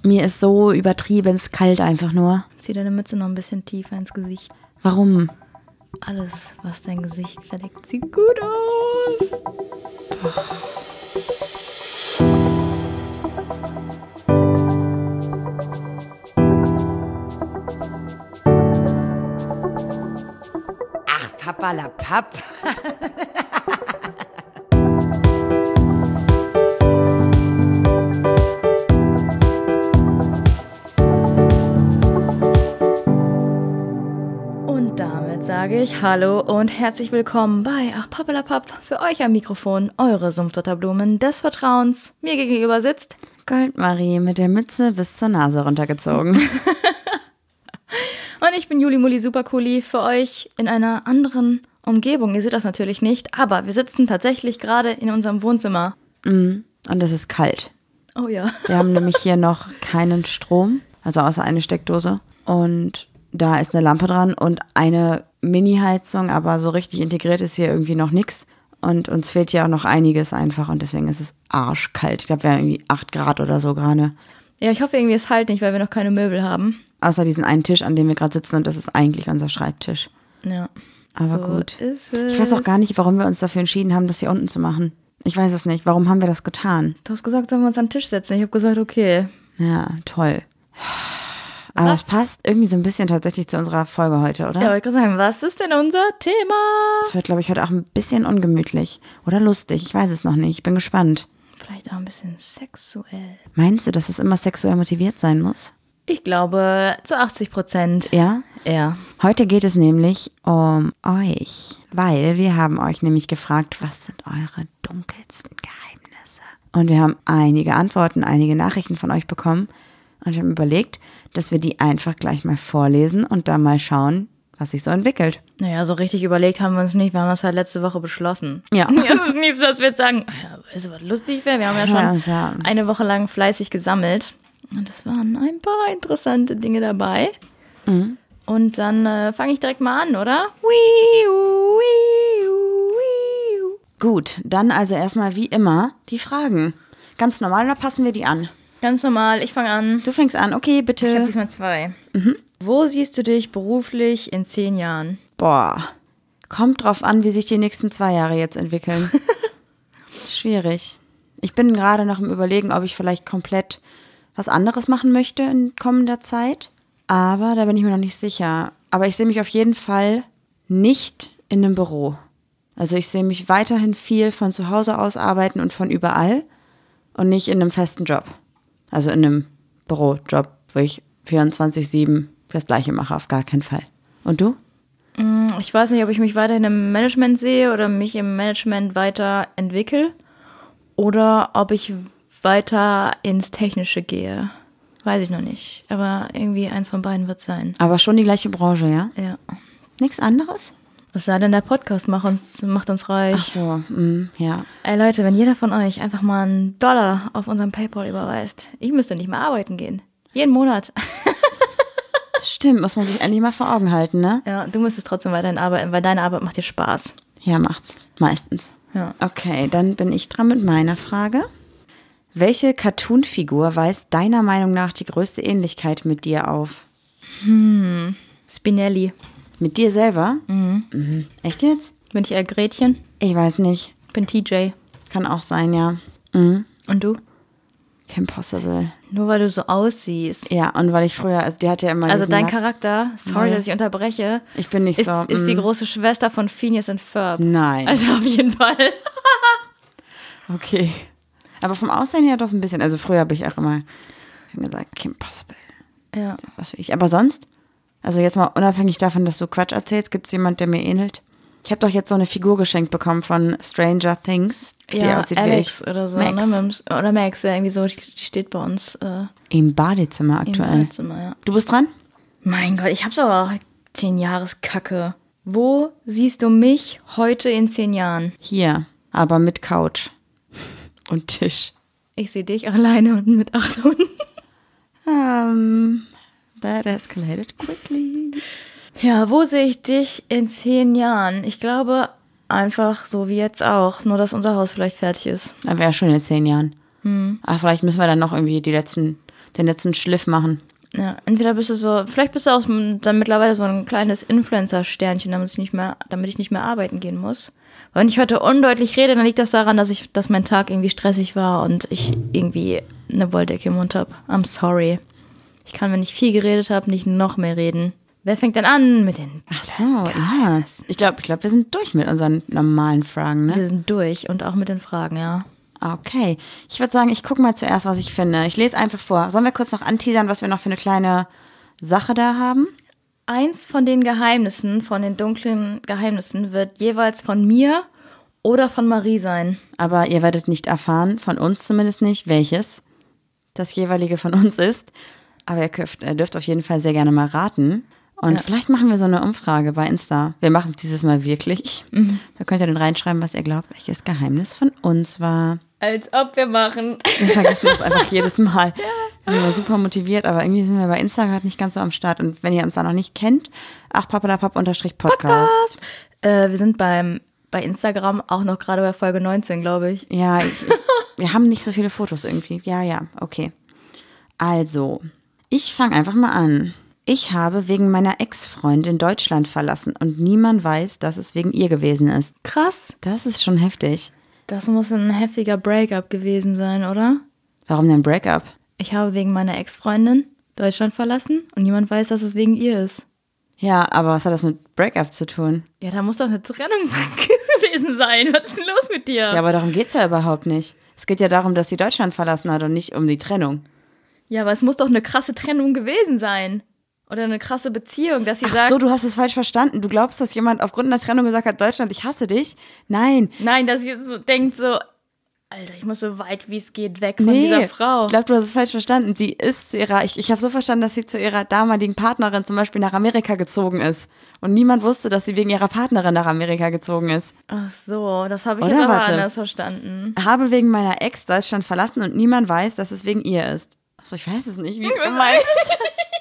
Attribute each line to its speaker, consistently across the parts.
Speaker 1: Mir ist so übertrieben kalt einfach nur.
Speaker 2: Zieh deine Mütze noch ein bisschen tiefer ins Gesicht.
Speaker 1: Warum?
Speaker 2: Alles, was dein Gesicht verdeckt, sieht gut aus.
Speaker 1: Ach, Papalapap.
Speaker 2: Und damit sage ich Hallo und herzlich willkommen bei Ach Papalapap. Für euch am Mikrofon eure Sumpfdotterblumen des Vertrauens. Mir gegenüber sitzt
Speaker 1: Goldmarie mit der Mütze bis zur Nase runtergezogen.
Speaker 2: und ich bin Juli Muli Supercooli für euch in einer anderen Umgebung. Ihr seht das natürlich nicht, aber wir sitzen tatsächlich gerade in unserem Wohnzimmer.
Speaker 1: Und es ist kalt.
Speaker 2: Oh ja.
Speaker 1: Wir haben nämlich hier noch keinen Strom, also außer eine Steckdose. Und da ist eine Lampe dran und eine Mini-Heizung, aber so richtig integriert ist hier irgendwie noch nichts. Und uns fehlt hier auch noch einiges einfach und deswegen ist es arschkalt. Ich glaube, wir haben irgendwie 8 Grad oder so gerade.
Speaker 2: Ja, ich hoffe irgendwie, es halt nicht, weil wir noch keine Möbel haben.
Speaker 1: Außer diesen einen Tisch, an dem wir gerade sitzen und das ist eigentlich unser Schreibtisch.
Speaker 2: Ja.
Speaker 1: Aber
Speaker 2: so
Speaker 1: gut.
Speaker 2: Ist es.
Speaker 1: Ich weiß auch gar nicht, warum wir uns dafür entschieden haben, das hier unten zu machen. Ich weiß es nicht. Warum haben wir das getan?
Speaker 2: Du hast gesagt, sollen wir uns an den Tisch setzen. Ich habe gesagt, okay.
Speaker 1: Ja, toll. Aber es passt irgendwie so ein bisschen tatsächlich zu unserer Folge heute, oder?
Speaker 2: Ja, wollte ich gerade sagen, was ist denn unser Thema?
Speaker 1: Es wird, glaube ich, heute auch ein bisschen ungemütlich oder lustig. Ich weiß es noch nicht. Ich bin gespannt.
Speaker 2: Vielleicht auch ein bisschen sexuell.
Speaker 1: Meinst du, dass es immer sexuell motiviert sein muss?
Speaker 2: Ich glaube, zu 80%.
Speaker 1: Ja?
Speaker 2: Ja.
Speaker 1: Heute geht es nämlich um euch, weil wir haben euch nämlich gefragt, was sind eure dunkelsten Geheimnisse? Und wir haben einige Antworten, einige Nachrichten von euch bekommen und wir haben überlegt, dass wir die einfach gleich mal vorlesen und dann mal schauen, was sich so entwickelt.
Speaker 2: Naja, so richtig überlegt haben wir uns nicht. Wir haben das halt letzte Woche beschlossen.
Speaker 1: Ja.
Speaker 2: Das ist nichts, was wir jetzt sagen, ja, weißt du, was lustig wäre? Wir haben ja schon
Speaker 1: Ja.
Speaker 2: eine Woche lang fleißig gesammelt. Und es waren ein paar interessante Dinge dabei.
Speaker 1: Mhm.
Speaker 2: Und dann fange ich direkt mal an, oder?
Speaker 1: Gut, dann also erstmal wie immer die Fragen. Ganz normal oder passen wir die an?
Speaker 2: Ganz normal, ich fange an.
Speaker 1: Du fängst an, okay,
Speaker 2: Ich habe
Speaker 1: bitte.
Speaker 2: diesmal 2. Wo siehst du dich beruflich in 10 Jahren?
Speaker 1: Boah, kommt drauf an, wie sich die nächsten 2 Jahre jetzt entwickeln. Schwierig. Ich bin gerade noch im Überlegen, ob ich vielleicht komplett was anderes machen möchte in kommender Zeit. Aber da bin ich mir noch nicht sicher. Aber ich sehe mich auf jeden Fall nicht in einem Büro. Also ich sehe mich weiterhin viel von zu Hause aus arbeiten und von überall und nicht in einem festen Job. Also in einem Bürojob, wo ich 24/7 das Gleiche mache, auf gar keinen Fall. Und du?
Speaker 2: Ich weiß nicht, ob ich mich weiterhin im Management sehe oder mich im Management weiterentwickle oder ob ich weiter ins Technische gehe. Weiß ich noch nicht. Aber irgendwie eins von beiden wird sein.
Speaker 1: Aber schon die gleiche Branche, ja?
Speaker 2: Ja.
Speaker 1: Nichts anderes?
Speaker 2: Was sei denn, der Podcast macht uns reich.
Speaker 1: Ach so, ja.
Speaker 2: Ey Leute, wenn jeder von euch einfach mal $1 auf unserem PayPal überweist, ich müsste nicht mehr arbeiten gehen. Jeden Monat.
Speaker 1: Das stimmt, muss man sich endlich mal vor Augen halten, ne?
Speaker 2: Ja, du müsstest trotzdem weiterhin arbeiten, weil deine Arbeit macht dir Spaß.
Speaker 1: Ja, macht's. Meistens.
Speaker 2: Ja.
Speaker 1: Okay, dann bin ich dran mit meiner Frage. Welche Cartoon-Figur weist deiner Meinung nach die größte Ähnlichkeit mit dir auf?
Speaker 2: Spinelli.
Speaker 1: Mit dir selber? Mhm. Echt jetzt?
Speaker 2: Bin ich eher Gretchen?
Speaker 1: Ich weiß nicht.
Speaker 2: Bin TJ.
Speaker 1: Kann auch sein, ja. Mhm.
Speaker 2: Und du?
Speaker 1: Kim Possible.
Speaker 2: Nur weil du so aussiehst.
Speaker 1: Ja, und weil ich früher, also die hat ja immer
Speaker 2: Also
Speaker 1: diesen
Speaker 2: dein
Speaker 1: Nack-
Speaker 2: Charakter, sorry, dass ich unterbreche,
Speaker 1: Ich bin nicht
Speaker 2: ist,
Speaker 1: so.
Speaker 2: ist die große Schwester von Phineas und Ferb.
Speaker 1: Nein.
Speaker 2: Also auf jeden Fall.
Speaker 1: Okay. Aber vom Aussehen her doch so ein bisschen. Also früher habe ich auch immer gesagt, Kim Possible.
Speaker 2: Ja.
Speaker 1: Was will ich. Aber sonst? Also jetzt mal unabhängig davon, dass du Quatsch erzählst, gibt es jemand, der mir ähnelt? Ich habe doch jetzt so eine Figur geschenkt bekommen von Stranger Things, die
Speaker 2: Ja,
Speaker 1: aussieht
Speaker 2: Alex
Speaker 1: wie ich.
Speaker 2: oder so.
Speaker 1: Max.
Speaker 2: Ne? Oder Max, ja, irgendwie so, die steht bei uns
Speaker 1: Im Badezimmer
Speaker 2: im
Speaker 1: aktuell.
Speaker 2: Badezimmer, ja.
Speaker 1: Du bist dran?
Speaker 2: Mein Gott, ich hab's aber auch 10 Jahreskacke. Wo siehst du mich heute in 10 Jahren?
Speaker 1: Hier, aber mit Couch und Tisch.
Speaker 2: Ich sehe dich alleine und mit 8 Hunden.
Speaker 1: That escalated quickly.
Speaker 2: Ja, wo sehe ich dich in 10 Jahren? Ich glaube einfach so wie jetzt auch, nur dass unser Haus vielleicht fertig ist.
Speaker 1: Da wäre schon in 10 Jahren. Ach, vielleicht müssen wir dann noch irgendwie die letzten den letzten Schliff machen.
Speaker 2: Ja, entweder bist du so, vielleicht bist du auch dann mittlerweile so ein kleines Influencer-Sternchen, damit ich nicht mehr arbeiten gehen muss. Weil wenn ich heute undeutlich rede, dann liegt das daran, dass mein Tag irgendwie stressig war und ich irgendwie eine Wolldecke im Mund habe. I'm sorry. Ich kann, wenn ich viel geredet habe, nicht noch mehr reden. Wer fängt denn an mit den...
Speaker 1: Ach so, ja. Ich glaube, wir sind durch mit unseren normalen Fragen, ne?
Speaker 2: Wir sind durch und auch mit den Fragen, ja.
Speaker 1: Okay. Ich würde sagen, ich gucke mal zuerst, was ich finde. Ich lese einfach vor. Sollen wir kurz noch anteasern, was wir noch für eine kleine Sache da haben?
Speaker 2: Eins von den Geheimnissen, von den dunklen Geheimnissen, wird jeweils von mir oder von Marie sein.
Speaker 1: Aber ihr werdet nicht erfahren, von uns zumindest nicht, welches das jeweilige von uns ist. Aber ihr dürft auf jeden Fall sehr gerne mal raten. Und vielleicht machen wir so eine Umfrage bei Insta. Wir machen es dieses Mal wirklich. Da könnt ihr dann reinschreiben, was ihr glaubt, welches Geheimnis von uns war.
Speaker 2: Als ob wir machen.
Speaker 1: Wir vergessen das einfach jedes Mal. Wir sind immer super motiviert, aber irgendwie sind wir bei Insta gerade nicht ganz so am Start. Und wenn ihr uns da noch nicht kennt, @papalapap_podcast.
Speaker 2: Wir sind bei Instagram auch noch gerade bei Folge 19, glaube ich.
Speaker 1: Ja, wir haben nicht so viele Fotos irgendwie. Ja, okay. Also, ich fange einfach mal an. Ich habe wegen meiner Ex-Freundin Deutschland verlassen und niemand weiß, dass es wegen ihr gewesen ist.
Speaker 2: Krass.
Speaker 1: Das ist schon heftig.
Speaker 2: Das muss ein heftiger Breakup gewesen sein, oder?
Speaker 1: Warum denn Breakup?
Speaker 2: Ich habe wegen meiner Ex-Freundin Deutschland verlassen und niemand weiß, dass es wegen ihr ist.
Speaker 1: Ja, aber was hat das mit Breakup zu tun?
Speaker 2: Ja, da muss doch eine Trennung gewesen sein. Was ist denn los mit dir?
Speaker 1: Ja, aber darum geht's ja überhaupt nicht. Es geht ja darum, dass sie Deutschland verlassen hat und nicht um die Trennung.
Speaker 2: Ja, aber es muss doch eine krasse Trennung gewesen sein. Oder eine krasse Beziehung, dass sie sagt...
Speaker 1: Ach so, du hast es falsch verstanden. Du glaubst, dass jemand aufgrund einer Trennung gesagt hat, Deutschland, ich hasse dich? Nein.
Speaker 2: Nein, dass sie so denkt so, Alter, ich muss so weit wie es geht weg von dieser Frau.
Speaker 1: Ich glaube, du hast es falsch verstanden. Sie ist zu ihrer... Ich habe so verstanden, dass sie zu ihrer damaligen Partnerin zum Beispiel nach Amerika gezogen ist. Und niemand wusste, dass sie wegen ihrer Partnerin nach Amerika gezogen ist.
Speaker 2: Ach so, das habe ich
Speaker 1: Oder
Speaker 2: jetzt aber
Speaker 1: warte.
Speaker 2: anders verstanden.
Speaker 1: Habe wegen meiner Ex Deutschland verlassen und niemand weiß, dass es wegen ihr ist. Achso, ich weiß es nicht, wie es gemeint ist.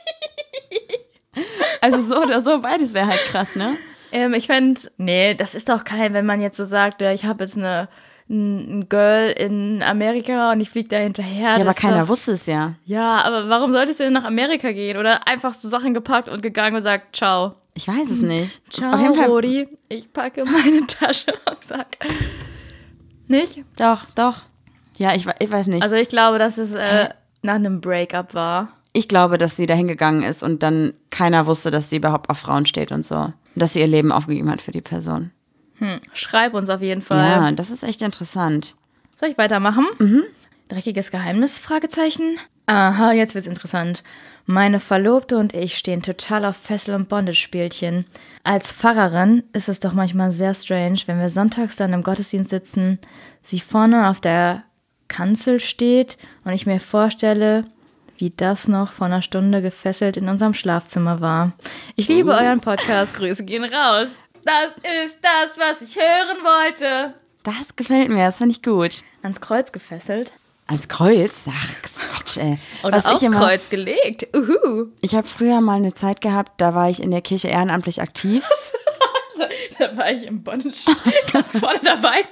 Speaker 1: Also so oder so, beides wäre halt krass, ne?
Speaker 2: Ich fände, nee, das ist doch kein, wenn man jetzt so sagt, ja, ich habe jetzt ein Girl in Amerika und ich fliege da hinterher.
Speaker 1: Ja, aber keiner wusste es ja.
Speaker 2: Ja, aber warum solltest du denn nach Amerika gehen? Oder einfach so Sachen gepackt und gegangen und sagt, ciao.
Speaker 1: Ich weiß es nicht.
Speaker 2: Ciao,
Speaker 1: Auf jeden Fall,
Speaker 2: Rodi, ich packe meine Tasche und sag. Nicht?
Speaker 1: Doch. Ja, ich weiß nicht.
Speaker 2: Also ich glaube, dass es nach einem Breakup war.
Speaker 1: Ich glaube, dass sie dahin gegangen ist und dann keiner wusste, dass sie überhaupt auf Frauen steht und so. Und dass sie ihr Leben aufgegeben hat für die Person.
Speaker 2: Schreib uns auf jeden Fall.
Speaker 1: Ja, das ist echt interessant.
Speaker 2: Soll ich weitermachen? Dreckiges Geheimnis? Fragezeichen. Aha, jetzt wird's interessant. Meine Verlobte und ich stehen total auf Fessel- und Bondage-Spielchen. Als Pfarrerin ist es doch manchmal sehr strange, wenn wir sonntags dann im Gottesdienst sitzen, sie vorne auf der Kanzel steht und ich mir vorstelle, wie das noch vor einer Stunde gefesselt in unserem Schlafzimmer war. Ich liebe euren Podcast. Grüße gehen raus. Das ist das, was ich hören wollte.
Speaker 1: Das gefällt mir, das fand ich gut.
Speaker 2: Ans Kreuz gefesselt.
Speaker 1: Ans Kreuz? Ach, Quatsch, ey.
Speaker 2: Oder aufs Kreuz gelegt.
Speaker 1: Ich habe früher mal eine Zeit gehabt, da war ich in der Kirche ehrenamtlich aktiv.
Speaker 2: Da war ich im Bondage ganz vorne dabei.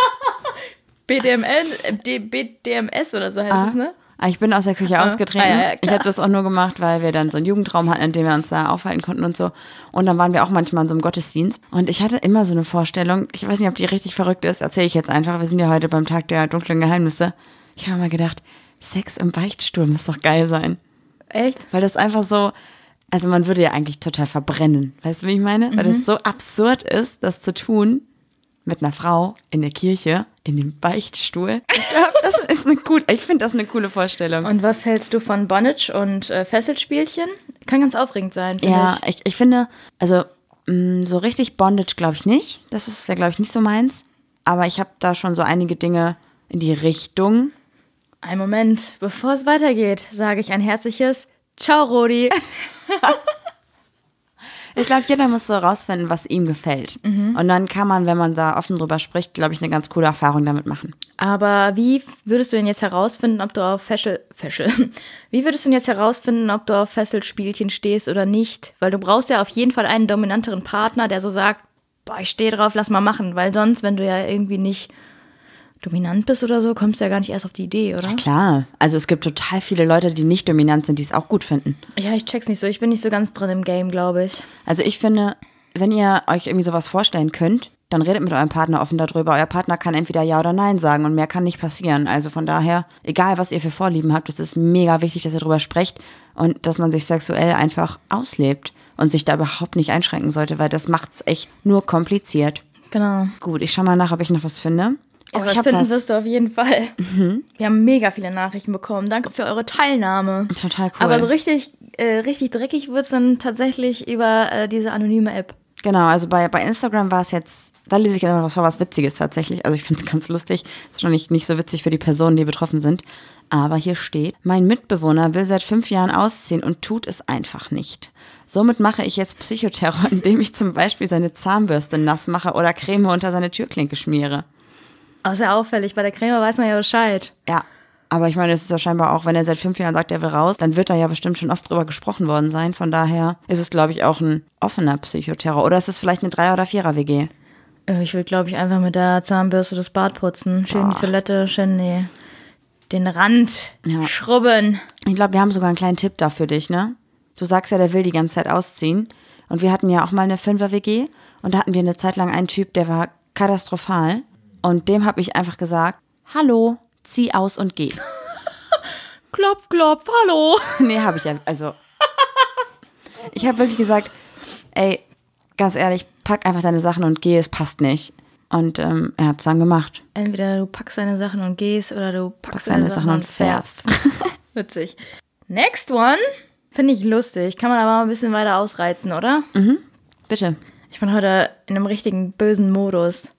Speaker 2: BDMS oder so heißt es, ne?
Speaker 1: Ich bin aus der Küche ausgetreten.
Speaker 2: Ja,
Speaker 1: ich habe das auch nur gemacht, weil wir dann so einen Jugendraum hatten, in dem wir uns da aufhalten konnten und so. Und dann waren wir auch manchmal in so einem Gottesdienst. Und ich hatte immer so eine Vorstellung, ich weiß nicht, ob die richtig verrückt ist, erzähle ich jetzt einfach. Wir sind ja heute beim Tag der dunklen Geheimnisse. Ich habe mal gedacht, Sex im Beichtstuhl muss doch geil sein.
Speaker 2: Echt?
Speaker 1: Weil das einfach so, also man würde ja eigentlich total verbrennen. Weißt du, wie ich meine? Weil das so absurd ist, das zu tun mit einer Frau in der Kirche, in dem Beichtstuhl. Ich finde das eine coole Vorstellung.
Speaker 2: Und was hältst du von Bondage und Fesselspielchen? Kann ganz aufregend sein, finde
Speaker 1: ja, ich finde, also so richtig Bondage glaube ich nicht. Das wäre, glaube ich, nicht so meins. Aber ich habe da schon so einige Dinge in die Richtung.
Speaker 2: Ein Moment, bevor es weitergeht, sage ich ein herzliches Ciao, Rodi.
Speaker 1: Ich glaube, jeder muss so rausfinden, was ihm gefällt. Und dann kann man, wenn man da offen drüber spricht, glaube ich, eine ganz coole Erfahrung damit machen.
Speaker 2: Aber wie würdest du denn jetzt herausfinden, ob du auf Wie würdest du denn jetzt herausfinden, ob du auf Fesselspielchen stehst oder nicht? Weil du brauchst ja auf jeden Fall einen dominanteren Partner, der so sagt, boah, ich stehe drauf, lass mal machen. Weil sonst, wenn du ja irgendwie nicht dominant bist oder so, kommst du ja gar nicht erst auf die Idee, oder?
Speaker 1: Ja, klar. Also es gibt total viele Leute, die nicht dominant sind, die es auch gut finden.
Speaker 2: Ja, ich check's nicht so. Ich bin nicht so ganz drin im Game, glaube ich.
Speaker 1: Also ich finde, wenn ihr euch irgendwie sowas vorstellen könnt, dann redet mit eurem Partner offen darüber. Euer Partner kann entweder Ja oder Nein sagen und mehr kann nicht passieren. Also von daher, egal was ihr für Vorlieben habt, es ist mega wichtig, dass ihr darüber sprecht und dass man sich sexuell einfach auslebt und sich da überhaupt nicht einschränken sollte, weil das macht's echt nur kompliziert.
Speaker 2: Genau.
Speaker 1: Gut, ich schau mal nach, ob ich noch was finde.
Speaker 2: Ja,
Speaker 1: Oh,
Speaker 2: was
Speaker 1: ich hab
Speaker 2: finden
Speaker 1: was.
Speaker 2: wirst du auf jeden Fall. Wir haben mega viele Nachrichten bekommen. Danke für eure Teilnahme.
Speaker 1: Total cool.
Speaker 2: Aber so richtig dreckig wird es dann tatsächlich über diese anonyme App.
Speaker 1: Genau, also bei Instagram war es jetzt, da lese ich immer was vor, was Witziges tatsächlich. Also ich finde es ganz lustig. Ist wahrscheinlich nicht so witzig für die Personen, die betroffen sind. Aber hier steht, mein Mitbewohner will seit 5 Jahren ausziehen und tut es einfach nicht. Somit mache ich jetzt Psychoterror, indem ich zum Beispiel seine Zahnbürste nass mache oder Creme unter seine Türklinke schmiere.
Speaker 2: Auch sehr auffällig. Bei der Creme weiß man ja Bescheid.
Speaker 1: Ja, aber ich meine, es ist ja scheinbar auch, wenn er seit 5 Jahren sagt, er will raus, dann wird da ja bestimmt schon oft drüber gesprochen worden sein. Von daher ist es, glaube ich, auch ein offener Psychoterror. Oder ist es vielleicht eine 3- oder 4er-WG?
Speaker 2: Ich will, glaube ich, einfach mit der Zahnbürste das Bad putzen. Schön die Toilette, schön den Rand schrubben.
Speaker 1: Ich glaube, wir haben sogar einen kleinen Tipp da für dich, ne? Du sagst ja, der will die ganze Zeit ausziehen. Und wir hatten ja auch mal eine 5er-WG. Und da hatten wir eine Zeit lang einen Typ, der war katastrophal. Und dem habe ich einfach gesagt, hallo, zieh aus und geh.
Speaker 2: Klopf, klopf, hallo.
Speaker 1: Nee, habe ich ja, also. Ich habe wirklich gesagt, ey, ganz ehrlich, pack einfach deine Sachen und geh, es passt nicht. Und er hat es dann gemacht.
Speaker 2: Entweder du packst deine Sachen und gehst oder du packst deine Sachen und fährst. Witzig. Next one. Finde ich lustig. Kann man aber mal ein bisschen weiter ausreizen, oder?
Speaker 1: Mhm, bitte.
Speaker 2: Ich bin heute in einem richtigen bösen Modus.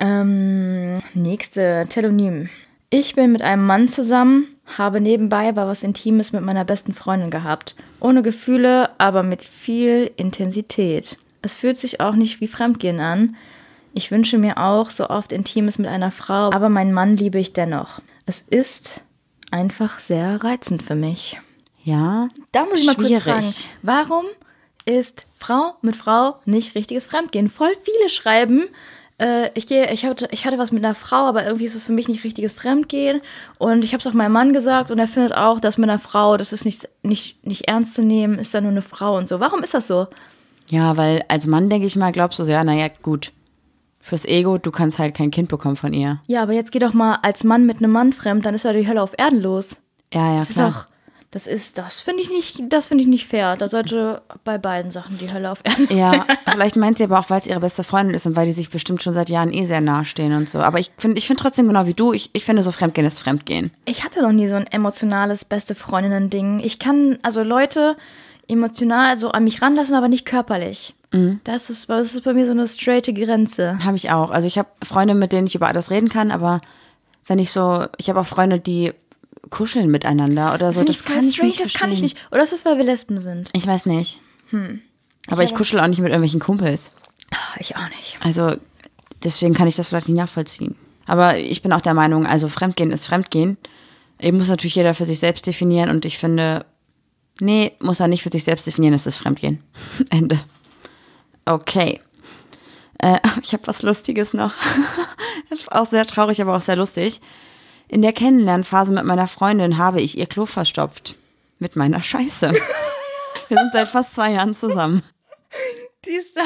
Speaker 2: Nächste, Telonym. Ich bin mit einem Mann zusammen, habe nebenbei aber was Intimes mit meiner besten Freundin gehabt. Ohne Gefühle, aber mit viel Intensität. Es fühlt sich auch nicht wie Fremdgehen an. Ich wünsche mir auch so oft Intimes mit einer Frau, aber meinen Mann liebe ich dennoch. Es ist einfach sehr reizend für mich.
Speaker 1: Ja,
Speaker 2: Da muss ich mal kurz
Speaker 1: schwierig.
Speaker 2: fragen, warum ist Frau mit Frau nicht richtiges Fremdgehen? Voll viele schreiben, ich hatte was mit einer Frau, aber irgendwie ist es für mich nicht richtiges Fremdgehen. Und ich habe es auch meinem Mann gesagt und er findet auch, dass mit einer Frau, das ist nicht ernst zu nehmen, ist da nur eine Frau und so. Warum ist das so?
Speaker 1: Ja, weil als Mann denke ich mal, glaubst du so, ja, naja, gut. Fürs Ego, du kannst halt kein Kind bekommen von ihr.
Speaker 2: Ja, aber jetzt geh doch mal als Mann mit einem Mann fremd, dann ist ja die Hölle auf Erden los.
Speaker 1: Ja,
Speaker 2: Das
Speaker 1: klar.
Speaker 2: ist auch, das finde ich nicht fair. Da sollte bei beiden Sachen die Hölle auf Erden los.
Speaker 1: Ja, vielleicht meint sie aber auch, weil es ihre beste Freundin ist und weil die sich bestimmt schon seit Jahren sehr nahe stehen und so. Aber ich find trotzdem genau wie du, ich finde so Fremdgehen ist Fremdgehen.
Speaker 2: Ich hatte noch nie so ein emotionales beste Freundinnen-Ding. Ich kann also Leute emotional so an mich ranlassen, aber nicht körperlich. Das ist bei mir so eine straighte Grenze.
Speaker 1: Habe ich auch. Also ich habe Freunde, mit denen ich über alles reden kann, aber ich habe auch Freunde, die kuscheln miteinander oder so.
Speaker 2: Finde ich voll straight, das kann ich nicht. Oder ist das, weil wir Lesben sind?
Speaker 1: Ich weiß nicht. Aber ich kuschel auch nicht mit irgendwelchen Kumpels.
Speaker 2: Ich auch nicht.
Speaker 1: Also deswegen kann ich das vielleicht nicht nachvollziehen. Aber ich bin auch der Meinung, also Fremdgehen ist Fremdgehen. Eben muss natürlich jeder für sich selbst definieren und ich finde, nee, muss er nicht für sich selbst definieren, es ist Fremdgehen. Ende. Okay. Ich habe was Lustiges noch. Auch sehr traurig, aber auch sehr lustig. In der Kennenlernphase mit meiner Freundin habe ich ihr Klo verstopft. Mit meiner Scheiße. Wir sind seit fast 2 Jahren zusammen.
Speaker 2: Die Story.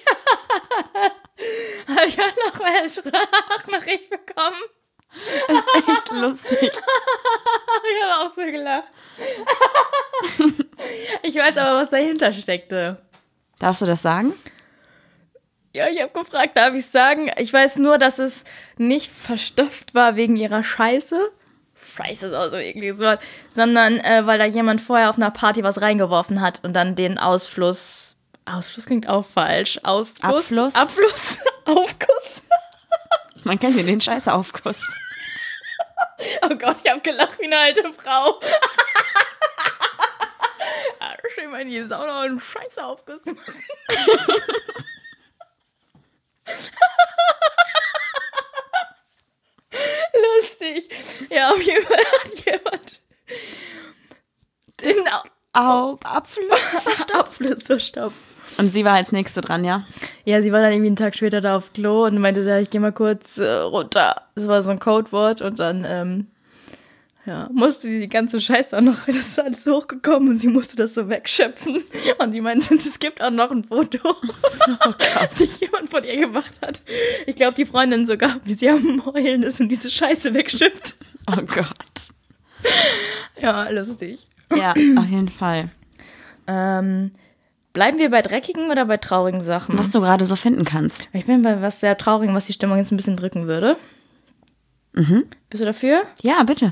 Speaker 2: Habe ich auch noch mal eine Sprachnachricht bekommen.
Speaker 1: Das ist echt lustig.
Speaker 2: Ich habe auch so gelacht. Ich weiß aber, was dahinter steckte.
Speaker 1: Darfst du das sagen?
Speaker 2: Ja, ich habe gefragt, darf ich sagen? Ich weiß nur, dass es nicht verstopft war wegen ihrer Scheiße. Scheiße ist auch so ein ekliges Wort. Sondern weil da jemand vorher auf einer Party was reingeworfen hat und dann den Ausfluss klingt auch falsch.
Speaker 1: Abfluss?
Speaker 2: Aufguss.
Speaker 1: Man kennt den Scheiße-Aufguss.
Speaker 2: Oh Gott, ich habe gelacht wie eine alte Frau. Schön mal in die Sauna und einen Scheiße-Aufguss machen. Lustig. Ja, auf jeden Fall hat jemand den
Speaker 1: Abfluss verstopft.
Speaker 2: Abfluss verstopft.
Speaker 1: Und sie war als Nächste dran, ja?
Speaker 2: Ja, sie war dann irgendwie einen Tag später da auf Klo und meinte, ja, ich gehe mal kurz runter. Das war so ein Codewort und dann musste die ganze Scheiße auch noch, das ist alles hochgekommen und sie musste das so wegschöpfen. Und die meinte, es gibt auch noch ein Foto, das jemand von ihr gemacht hat. Ich glaube, die Freundin sogar, wie sie am Heulen ist und diese Scheiße wegschippt.
Speaker 1: Oh Gott.
Speaker 2: Ja, lustig.
Speaker 1: Ja, auf jeden Fall.
Speaker 2: Bleiben wir bei dreckigen oder bei traurigen Sachen?
Speaker 1: Was du gerade so finden kannst.
Speaker 2: Ich bin bei was sehr Traurigem, was die Stimmung jetzt ein bisschen drücken würde. Bist du dafür?
Speaker 1: Ja, bitte.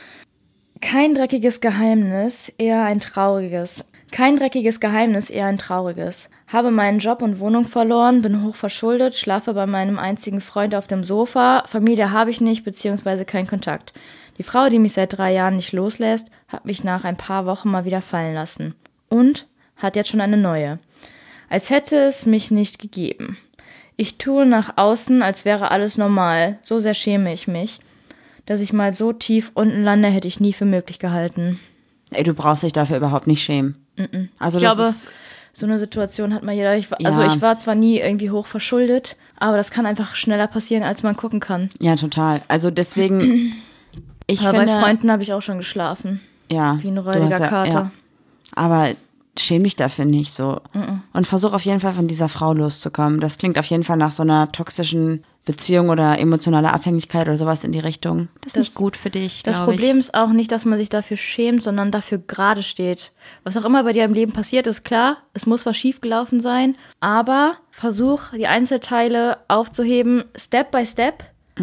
Speaker 2: Kein dreckiges Geheimnis, eher ein trauriges. Kein dreckiges Geheimnis, eher ein trauriges. Habe meinen Job und Wohnung verloren, bin hochverschuldet, schlafe bei meinem einzigen Freund auf dem Sofa. Familie habe ich nicht, beziehungsweise keinen Kontakt. Die Frau, die mich seit 3 Jahren nicht loslässt, hat mich nach ein paar Wochen mal wieder fallen lassen. Und hat jetzt schon eine neue. Als hätte es mich nicht gegeben. Ich tue nach außen, als wäre alles normal. So sehr schäme ich mich. Dass ich mal so tief unten lande, hätte ich nie für möglich gehalten.
Speaker 1: Ey, du brauchst dich dafür überhaupt nicht schämen. Also
Speaker 2: ich glaube, so eine Situation hat mal jeder. Ich war zwar nie irgendwie hoch verschuldet, aber das kann einfach schneller passieren, als man gucken kann.
Speaker 1: Ja, total. Also deswegen,
Speaker 2: aber bei Freunden habe ich auch schon geschlafen.
Speaker 1: Ja.
Speaker 2: Wie ein räudiger Kater.
Speaker 1: Ja. Aber schäm dich dafür nicht so. Und versuch auf jeden Fall von dieser Frau loszukommen. Das klingt auf jeden Fall nach so einer toxischen Beziehung oder emotionaler Abhängigkeit oder sowas in die Richtung. Das ist nicht gut für dich, glaube ich.
Speaker 2: Das Problem ist auch nicht, dass man sich dafür schämt, sondern dafür gerade steht. Was auch immer bei dir im Leben passiert ist, klar, es muss was schiefgelaufen sein, aber versuch, die Einzelteile aufzuheben, Step by Step.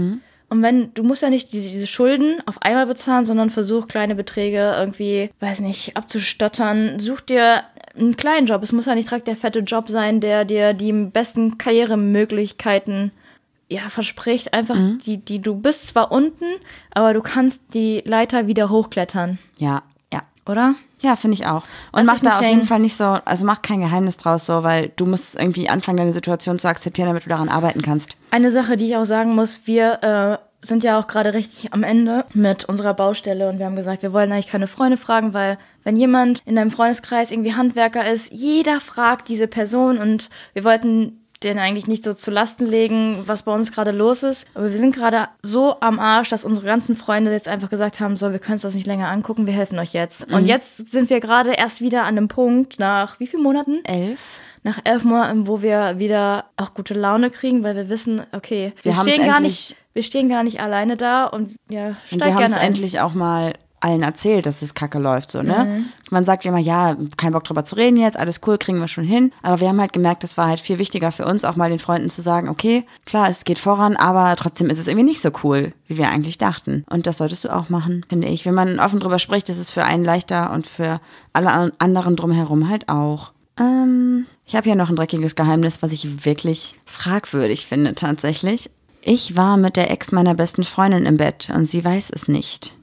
Speaker 2: Und du musst ja nicht diese Schulden auf einmal bezahlen, sondern versuch, kleine Beträge irgendwie, weiß nicht, abzustottern. Such dir einen kleinen Job. Es muss ja nicht direkt der fette Job sein, der dir die besten Karrieremöglichkeiten verspricht. Einfach, du bist zwar unten, aber du kannst die Leiter wieder hochklettern.
Speaker 1: Ja.
Speaker 2: Oder?
Speaker 1: Ja, finde ich auch. Und mach da auf jeden Fall nicht so, also mach kein Geheimnis draus so, weil du musst irgendwie anfangen, deine Situation zu akzeptieren, damit du daran arbeiten kannst.
Speaker 2: Eine Sache, die ich auch sagen muss, wir sind ja auch gerade richtig am Ende mit unserer Baustelle und wir haben gesagt, wir wollen eigentlich keine Freunde fragen, weil wenn jemand in deinem Freundeskreis irgendwie Handwerker ist, jeder fragt diese Person und wir wollten den eigentlich nicht so zu Lasten legen, was bei uns gerade los ist. Aber wir sind gerade so am Arsch, dass unsere ganzen Freunde jetzt einfach gesagt haben, so, wir können uns das nicht länger angucken, wir helfen euch jetzt. Und jetzt sind wir gerade erst wieder an dem Punkt, nach wie vielen Monaten?
Speaker 1: 11.
Speaker 2: Nach 11 Monaten, wo wir wieder auch gute Laune kriegen, weil wir wissen, okay, wir stehen gar nicht alleine da und steig gerne ein.
Speaker 1: Wir haben es endlich auch mal allen erzählt, dass es kacke läuft, so, ne? Man sagt immer, ja, kein Bock drüber zu reden jetzt, alles cool, kriegen wir schon hin. Aber wir haben halt gemerkt, es war halt viel wichtiger für uns, auch mal den Freunden zu sagen, okay, klar, es geht voran, aber trotzdem ist es irgendwie nicht so cool, wie wir eigentlich dachten. Und das solltest du auch machen, finde ich. Wenn man offen drüber spricht, ist es für einen leichter und für alle anderen drumherum halt auch. Ich habe hier noch ein dreckiges Geheimnis, was ich wirklich fragwürdig finde tatsächlich. Ich war mit der Ex meiner besten Freundin im Bett und sie weiß es nicht.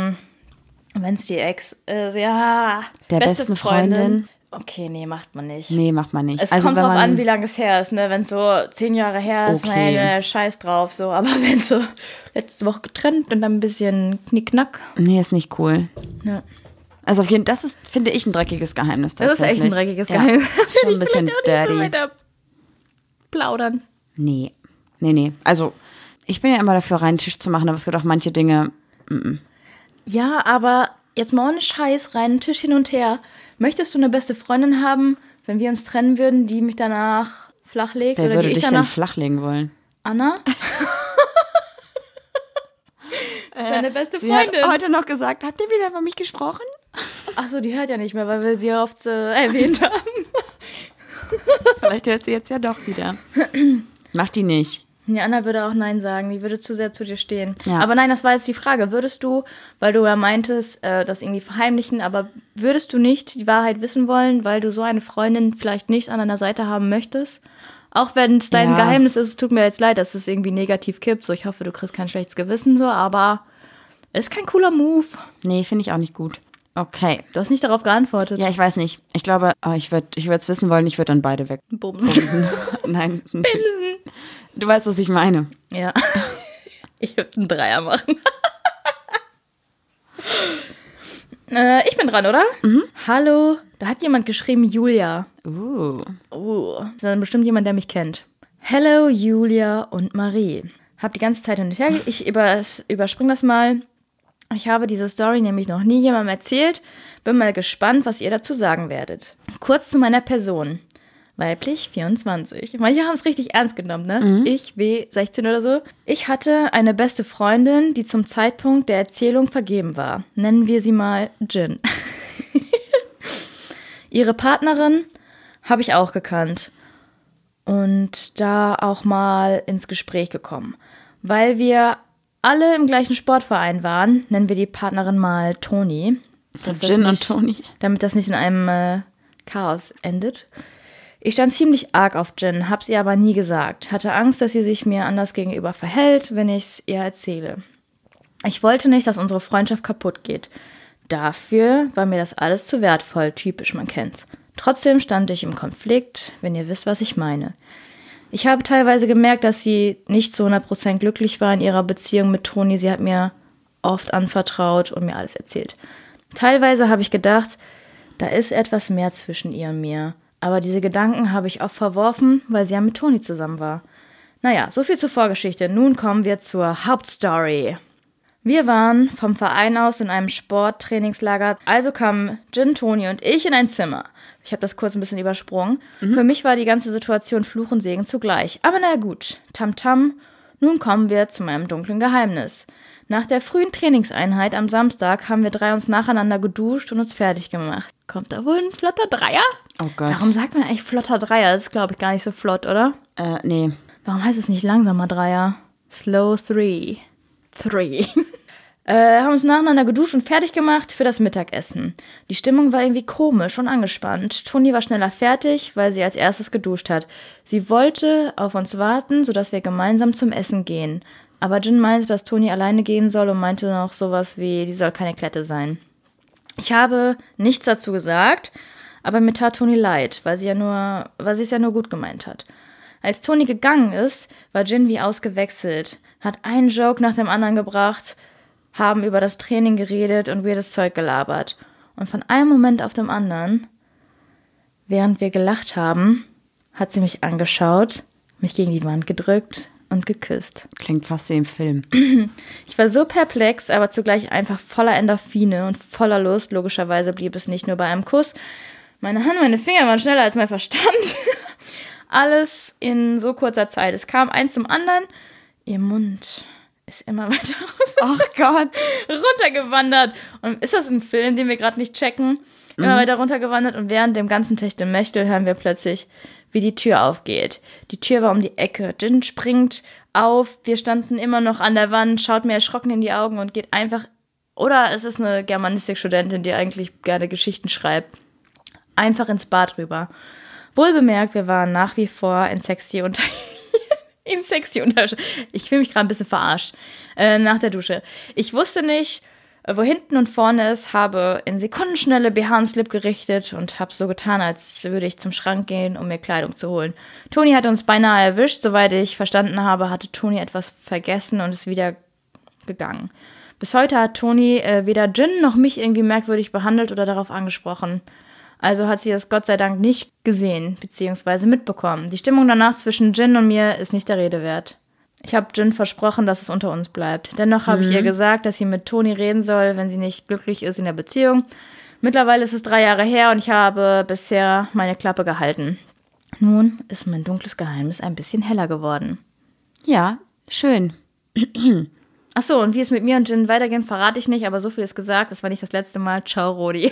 Speaker 2: Wenn es die Ex ist, ja.
Speaker 1: Der besten Freundin.
Speaker 2: Okay, nee, macht man nicht.
Speaker 1: Nee, macht man nicht.
Speaker 2: Es kommt drauf an, wie lange es her ist, ne? Wenn es so 10 Jahre her ist, meine Scheiß drauf, so. Aber wenn so letzte Woche getrennt und dann ein bisschen Knickknack.
Speaker 1: Nee, ist nicht cool.
Speaker 2: Ja.
Speaker 1: Also auf jeden Fall, das ist, finde ich, ein dreckiges Geheimnis tatsächlich.
Speaker 2: Das ist echt ein dreckiges Geheimnis.
Speaker 1: Das ist schon ein bisschen dirty.
Speaker 2: So weiter plaudern.
Speaker 1: Nee. Also, ich bin ja immer dafür, reinen Tisch zu machen, aber es gibt auch manche Dinge.
Speaker 2: Ja, aber jetzt mal ohne Scheiß, reinen Tisch hin und her. Möchtest du eine beste Freundin haben, wenn wir uns trennen würden, die mich danach flachlegt?
Speaker 1: Wer
Speaker 2: oder
Speaker 1: würde
Speaker 2: die ich
Speaker 1: dich
Speaker 2: danach
Speaker 1: denn flachlegen wollen?
Speaker 2: Anna? Das ist deine beste
Speaker 1: Sie
Speaker 2: Freundin.
Speaker 1: hat heute noch gesagt, habt ihr wieder über mich gesprochen?
Speaker 2: Achso, die hört ja nicht mehr, weil wir sie oft erwähnt haben.
Speaker 1: Vielleicht hört sie jetzt ja doch wieder. Mach die nicht.
Speaker 2: Ja, Anna würde auch Nein sagen, die würde zu sehr zu dir stehen.
Speaker 1: Ja.
Speaker 2: Aber nein, das war jetzt die Frage. Würdest du, weil du ja meintest, das irgendwie verheimlichen, aber würdest du nicht die Wahrheit wissen wollen, weil du so eine Freundin vielleicht nicht an deiner Seite haben möchtest? Auch wenn es dein Geheimnis ist, es tut mir jetzt leid, dass es irgendwie negativ kippt. So, ich hoffe, du kriegst kein schlechtes Gewissen, so, aber ist kein cooler Move.
Speaker 1: Nee, finde ich auch nicht gut. Okay.
Speaker 2: Du hast nicht darauf geantwortet.
Speaker 1: Ja, ich weiß nicht. Ich glaube, ich würde es wissen wollen, ich würde dann beide weg.
Speaker 2: Bumsen.
Speaker 1: Nein.
Speaker 2: Bimsen.
Speaker 1: Du weißt, was ich meine.
Speaker 2: Ja. Ich würde einen Dreier machen. Ich bin dran, oder? Hallo. Da hat jemand geschrieben, Julia. Das ist dann bestimmt jemand, der mich kennt. Hello, Julia und Marie. Hab die ganze Zeit hin und her. Ich überspringe das mal. Ich habe diese Story nämlich noch nie jemandem erzählt. Bin mal gespannt, was ihr dazu sagen werdet. Kurz zu meiner Person. Weiblich, 24. Manche haben es richtig ernst genommen, ne? Ich, 16 oder so. Ich hatte eine beste Freundin, die zum Zeitpunkt der Erzählung vergeben war. Nennen wir sie mal Jin. Ihre Partnerin habe ich auch gekannt. Und da auch mal ins Gespräch gekommen. Weil wir alle im gleichen Sportverein waren, nennen wir die Partnerin mal Toni.
Speaker 1: Jin und Toni.
Speaker 2: Damit das nicht in einem Chaos endet. Ich stand ziemlich arg auf Jin, hab's ihr aber nie gesagt. Hatte Angst, dass sie sich mir anders gegenüber verhält, wenn ich's ihr erzähle. Ich wollte nicht, dass unsere Freundschaft kaputt geht. Dafür war mir das alles zu wertvoll, typisch, man kennt's. Trotzdem stand ich im Konflikt, wenn ihr wisst, was ich meine. Ich habe teilweise gemerkt, dass sie nicht zu 100% glücklich war in ihrer Beziehung mit Toni. Sie hat mir oft anvertraut und mir alles erzählt. Teilweise habe ich gedacht, da ist etwas mehr zwischen ihr und mir. Aber diese Gedanken habe ich oft verworfen, weil sie ja mit Toni zusammen war. Naja, so viel zur Vorgeschichte. Nun kommen wir zur Hauptstory. Wir waren vom Verein aus in einem Sporttrainingslager. Also kamen Jin, Toni und ich in ein Zimmer. Ich habe das kurz ein bisschen übersprungen. Für mich war die ganze Situation Fluch und Segen zugleich. Aber na gut, Tamtam. Nun kommen wir zu meinem dunklen Geheimnis. Nach der frühen Trainingseinheit am Samstag haben wir 3 uns nacheinander geduscht und uns fertig gemacht. Kommt da wohl ein flotter Dreier?
Speaker 1: Oh Gott.
Speaker 2: Warum sagt man eigentlich flotter Dreier? Das ist, glaube ich, gar nicht so flott, oder?
Speaker 1: Nee.
Speaker 2: Warum heißt es nicht langsamer Dreier? Slow 3. Haben uns nacheinander geduscht und fertig gemacht für das Mittagessen. Die Stimmung war irgendwie komisch und angespannt. Toni war schneller fertig, weil sie als erstes geduscht hat. Sie wollte auf uns warten, sodass wir gemeinsam zum Essen gehen. Aber Jin meinte, dass Toni alleine gehen soll und meinte noch sowas wie, die soll keine Klette sein. Ich habe nichts dazu gesagt, aber mir tat Toni leid, weil sie es ja nur gut gemeint hat. Als Toni gegangen ist, war Jin wie ausgewechselt, hat einen Joke nach dem anderen gebracht, haben über das Training geredet und weirdes Zeug gelabert. Und von einem Moment auf dem anderen, während wir gelacht haben, hat sie mich angeschaut, mich gegen die Wand gedrückt und geküsst.
Speaker 1: Klingt fast wie im Film.
Speaker 2: Ich war so perplex, aber zugleich einfach voller Endorphine und voller Lust. Logischerweise blieb es nicht nur bei einem Kuss. Meine Hand, meine Finger waren schneller als mein Verstand. Alles in so kurzer Zeit. Es kam eins zum anderen. Ihr Mund ist immer weiter runtergewandert. Und ist das ein Film, den wir gerade nicht checken? Immer weiter runtergewandert und während dem ganzen Techtelmechtel hören wir plötzlich, wie die Tür aufgeht. Die Tür war um die Ecke. Jin springt auf. Wir standen immer noch an der Wand, schaut mir erschrocken in die Augen und geht einfach... Oder es ist eine Germanistikstudentin, die eigentlich gerne Geschichten schreibt. Einfach ins Bad rüber. Wohlbemerkt, wir waren nach wie vor in sexy Unterschied. Ich fühle mich gerade ein bisschen verarscht. Nach der Dusche. Ich wusste nicht, wo hinten und vorne ist, habe in Sekundenschnelle BH und Slip gerichtet und habe so getan, als würde ich zum Schrank gehen, um mir Kleidung zu holen. Toni hat uns beinahe erwischt. Soweit ich verstanden habe, hatte Toni etwas vergessen und ist wieder gegangen. Bis heute hat Toni weder Jin noch mich irgendwie merkwürdig behandelt oder darauf angesprochen. Also hat sie das Gott sei Dank nicht gesehen bzw. mitbekommen. Die Stimmung danach zwischen Jin und mir ist nicht der Rede wert. Ich habe Jin versprochen, dass es unter uns bleibt. Dennoch habe ich ihr gesagt, dass sie mit Toni reden soll, wenn sie nicht glücklich ist in der Beziehung. Mittlerweile ist es 3 Jahre her und ich habe bisher meine Klappe gehalten. Nun ist mein dunkles Geheimnis ein bisschen heller geworden.
Speaker 1: Ja, schön.
Speaker 2: Achso, und wie es mit mir und Jin weitergeht, verrate ich nicht, aber so viel ist gesagt, das war nicht das letzte Mal. Ciao, Rodi.